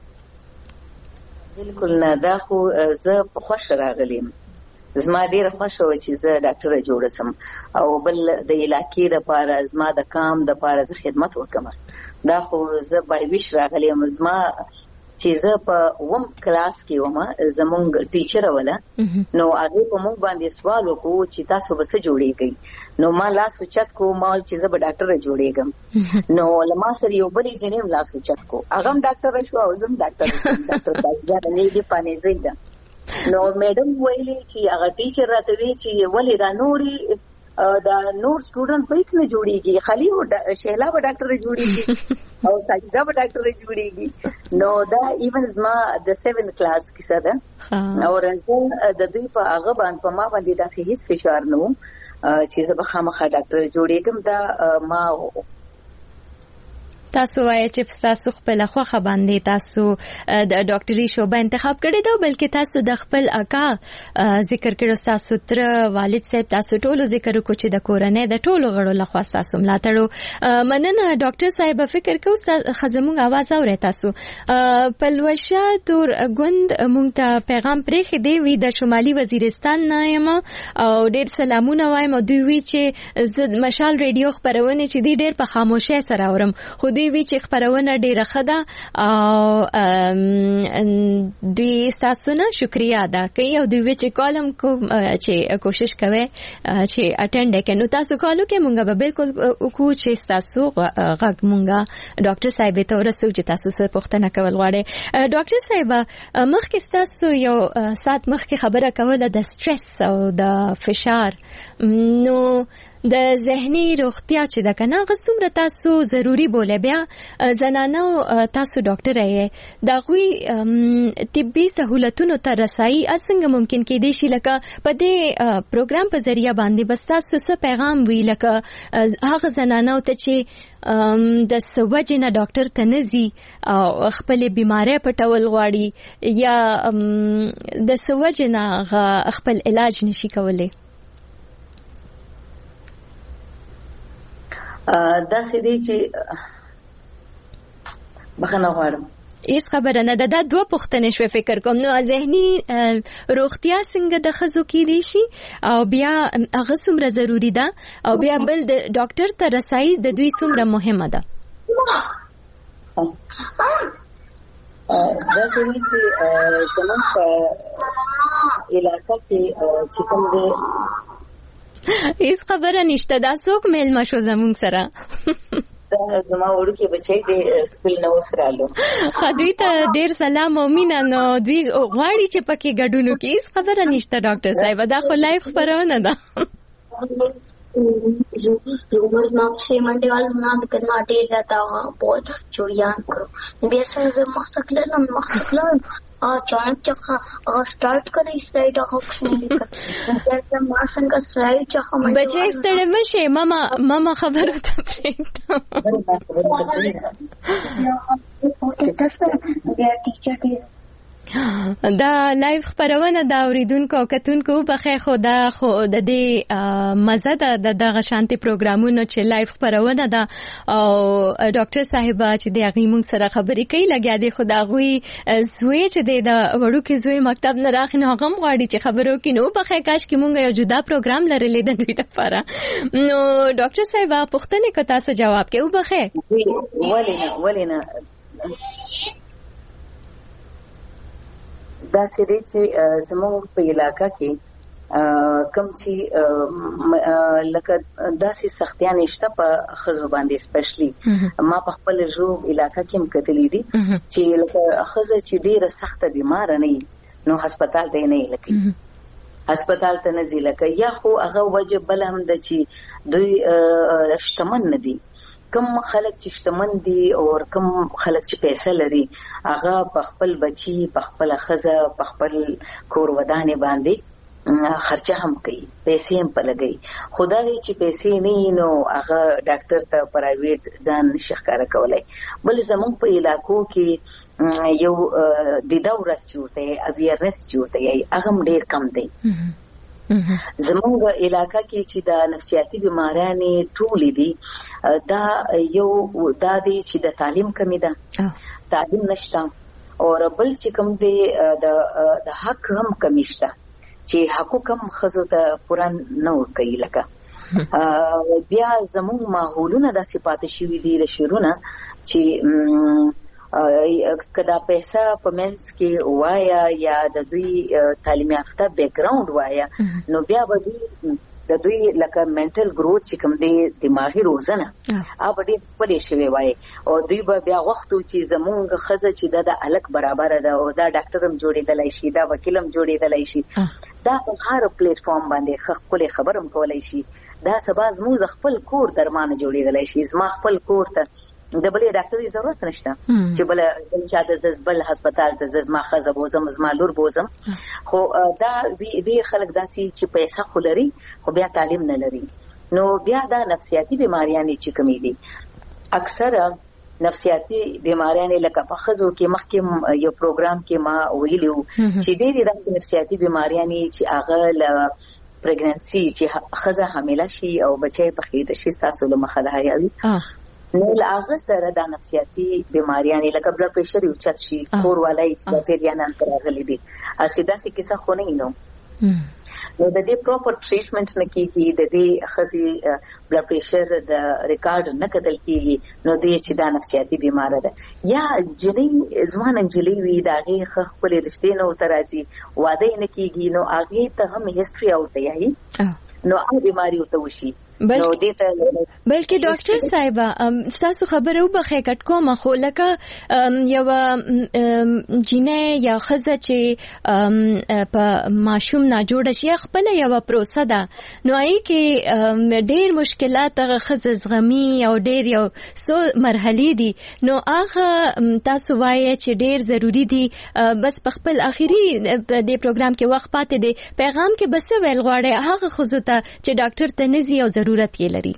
بالکل نه دا خو زه په خوش راغلم زما ډیره خوشو چې زه ډاکټر جوړ سم او بل د علاقې لپاره زما د کام د لپاره زه خدمت وکم دا خو زه بای ویش راغلم زما چې زه په وم کلاس کې ومه زمونږ ټیچر ولا نو هغه په موږ باندې سوال وکړو چې تاسو به څه جوړیږئ نو ما لاس وچت کو مال چې زه به ډاکټر جوړیږم نو لما سره یو بلی جنیم لاس وچت کو هغه هم ډاکټر شو او زم ډاکټر ډاکټر باجا نه دی پانې زیدا نو میډم ویلي چې هغه ټیچر راته وی چې ولې دا نوري دا نور سټوډنټ په هیڅ نه جوړیږي خالي و شهلا به ډاکټر جوړیږي او ساجدا به ډاکټر جوړیږي نو دا ایون زما د سیون کلاس کې سره او راځه د دوی په هغه باندې په ما باندې داسې هیڅ فشار نه و چې زه به خامخا ډاکټر جوړیږم دا ما تاسو وایي چې تاسو خپل خوخه باندې تاسو د ډاکټري شوبه انتخاب کړی دا بلکې تاسو د خپل اکا ذکر کړو تاسو تر والد صاحب تاسو ټولو ذکر کو چې د کورنۍ د ټولو غړو لخوا تاسو ملاتړو مننه ډاکټر صاحب فکر کو خزمون आवाज اوري تاسو پلوشه تور غوند مونږ ته پیغام پرې خې دی د شمالي وزیرستان نه یم او ډېر سلامونه وایم دوی وی چې مشال ریډیو خبرونه چې دی ډېر په خاموشۍ سره اورم خو دوی وی چې خبرونه ډیره خده او دوی تاسو نه شکریا ادا کوي او دوی چې کالم کو چې کوشش کوي چې اټینډ کړي نو تاسو کالو کې مونږ به بالکل وکړو چې تاسو غږ مونږه ډاکټر صاحب ته ورسو چې تاسو څه پوښتنه کول غواړئ ډاکټر صاحب مخکې تاسو یو سات مخکې خبره کوله د سټرس او د فشار نو د ذهني روغتیا چې د کنه غوښمره تاسو ضروری بوله بیا زنانو تاسو ډاکټر یې دا غوي طبي سہولتونو ته رسایي څنګه ممکن کې دي شي لکه په دې پروګرام په ذریعہ باندې بس تاسو څه پیغام وی لکه هغه زنانو ته چې د سوجنه ډاکټر ته نزي او خپل بیماری پټول غواړي یا د سوجنه خپل علاج نشي کولای دا سړي چې بخنه غواړم هیڅ خبره نه ده دا دوه پوښتنې شوې فکر کوم نو ذهني روغتیا څنګه د ښځو کې دي شي او بیا هغه څومره ضروری ده او بیا بل د ډاکټر ته رسایي د دوی څومره مهمه ده دا سړي چې زموږ په علاقه کې چې کوم دی هیڅ خبره نشته دا څوک میلمه شو زموږ سره دا زما وړوکی بچی دی سکول نه اوس رالو دوی ته ډېر سلام او مینه نو دوی غواړي چې پکې ګډون وکړي هیڅ خبره نشته ډاکټر صاحب دا خو لایف خبرونه ده یو مرز ما په منډه والو ما به ما ډېر راته بول جوړیان کړو بیا څنګه مخ تکلم مخ تکلم ا چانک چخه ا سٹارټ کړی سلایډ هغه څنګه بیا ما څنګه سلایډ چخه بچې ستړي مشه ماما ماما خبرو ته پریږدم بیا ټیچر دا لایو خبرونه دا اوریدونکو کتونکو په خې خدا خو د دې مزه د دغه شانتي پروګرامونو چې لایو خبرونه دا او ډاکټر صاحب چې د هغه مونږ سره خبرې کوي لګیا دي خدا غوي زوی چې د وړو کې زوی مکتب نه راخنه هغه غواړي چې خبرو کې نو په خې کاش کې مونږ یو جدا پروګرام لرلې د دوی لپاره نو ډاکټر صاحب پوښتنه کوي تاسو جواب کوي په خې ولینا ولینا دا سری چې زموږ په علاقہ کې کم چې لکه داسې سختیان نشته په خزو باندې سپیشلی ما په خپل ژوند علاقہ کې مکتلې دي چې لکه خزه چې ډیره سخته بیمار نه نو هسپتال ته نه لکه هسپتال ته نه ځي لکه یا خو هغه وجه بل هم د چې دوی شتمن نه دي کم خلک چې شتمن دي او کم خلک چې پیسې لري هغه په خپل بچي په خپل خزه په خپل کور ودانې باندې خرچه هم کوي پیسې هم پلګي خدای چې پیسې نه نو هغه ډاکټر ته پرایویټ ځان شخکاره کولای بل زموږ په علاقو کې یو د دورس چوته اویرنس چوته هغه ډیر کم دی زموږ علاقہ کې چې د نفسیاتي بیماریانې ټولې دي دا یو دا دی چې د تعلیم کمی ده تعلیم نشته او بل چې کوم دی د د حق هم کمی شته چې حقوق هم خزو ته پوره نه ورکوي لکه بیا زموږ ماحولونه داسې پاتې شوي دي د شعرونه چې کدا پیسې په منځ کې وایا یا د دوی تعلیم یافته بیک ګراوند وایا نو بیا به د دوی لکه منټل گروث چې کوم دی دماغي روزنه اوب ډېر پلي شوی وای او دوی به بیا وختو چې زمونږ خزه چې د الک برابر ده او دا ډاکټر هم جوړېدلای شي دا وکیل هم جوړېدلای شي دا په هر پلیټ فارم باندې خپل خبرم کولای شي دا سبا زموږ خپل کور درمانه جوړېدلای شي زما خپل کور ته د بلې ډاکټري ضرورت نشته چې بل چې د زبل هسپتال ته زما خزه بوزم زما لور بوزم خو دا ډېر خلک داسي چې پیسې خلري خو بیا تعلیم نه لري نو بیا دا نفسیاتي بیماریاں چې کمی دي اکثر نفسیاتي بیماریاں لکه په خزو کې مخکې یو پروګرام کې ما ویلو چې ډېر داسې نفسیاتي بیماریاں چې هغه پریګننسي چې خزه حامله شي او بچي په خېټه شي تاسو له مخه هيوي نو لاغه سره د نفسیاتي بیماریاں لکه بلډ پريشر یو چت شي کور والای چې بکټریا نن راغلي دي اسیدا سي کیسه خو نه نو نو د دې پراپر ټریټمنټ نه کیږي د دې خزي بلډ پريشر د ریکارډ نه کتل کیږي نو دې چې د نفسیاتي بیمار ده یا جنې ځوان انجلي وي دا غي خپل رښتې نو ترازي واده نه کیږي نو هغه ته هم هیستوري او تیایي نو هغه بیماری وته وشي بلکې ډاکټر صاحب تاسو خبره وبخې کټ کوم خو لکه یو جینې یا خزه چې په ماشوم نه جوړ شي خپل یو پروسه ده نو ای کې ډېر مشکلات هغه خزه زغمي او ډېر یو سو مرحلي دي نو هغه تاسو وایي چې ډېر ضروری دي بس په خپل اخیری د پروګرام کې وخت پاتې دی پیغام کې بس ویل غواړي هغه خزه ته چې ډاکټر ته نزي او ضرورت یې لري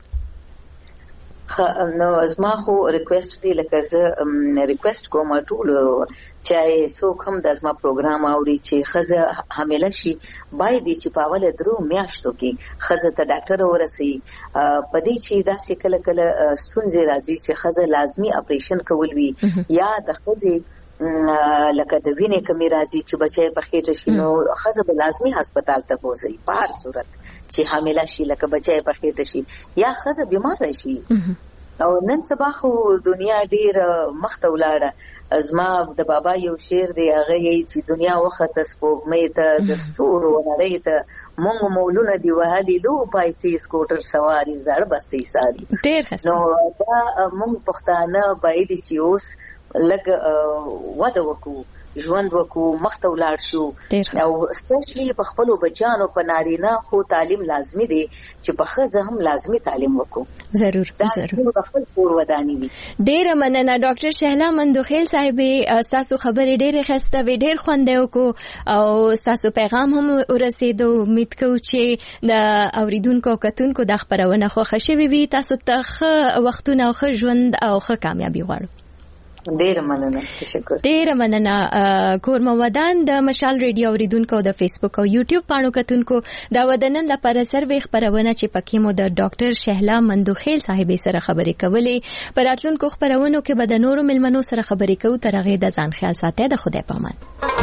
نو زما خو ریکوست دی لکه زه ریکوست کوم ټول چې څوک هم د زما پروګرام اوري چې خزه حامله شي باید چې په اوله درو میاشتو کې خزه ته ډاکټر ورسي په دې چې دا څه کله کله ستونزې راځي چې خزه لازمی اپریشن کول وي یا د خزه لکه د وینې کمی راځي چې بچي په خېټه شي نو خزه به لازمی هسپتال ته بوزي په هر صورت چې حامله شي لکه بچي په خېټه شي یا خزه بیمار شي او نن سبا خو دنیا ډیر مخته ولاړه ازما د بابا یو شعر دی هغه چې دنیا وخت سپوږمۍ ته د ستورو نړۍ ته مونږ مولونه دی وهلي لو پایسي سکوټر سواري زړ بستي ساري ډیر نو دا مونږ پښتانه باید چې اوس لګ وده وکړو ژوند وکړو مخته ولاړ شو او سپیشلی په خپل بچانو په نارینه خو تعلیم لازمی دی چې په ښځه هم لازمی تعلیم وکړو ضرور ضرور په خپل کور ودانی وي. ډیره مننه ډاکټر شهلا مندوخیل صاحب تاسو خبرې ډیره خسته وی ډیر خوند وکړو او تاسو پیغام هم ورسېدو. امید کوم چې د اوریدونکو کتونکو د خبرونه خو خوشی وي تاسو ته وختونه او ښه ژوند او ښه کامیابی غواړو. ډیر مننه تشکر. ډیر مننه کورم ودان د مشال ریډیو اوریدونکو د فیسبوک او یوټیوب پاڼو کتونکو دا ودنن لپاره سروې خبرونه چې پکې مو د ډاکټر شهلا مندوخیل صاحب سره خبرې کولې. پر راتلونکو خبرونو کې به د نورو ملمنو سره خبرې کوو. تر هغه د ځان خیال ساتئ. د خدای پامان.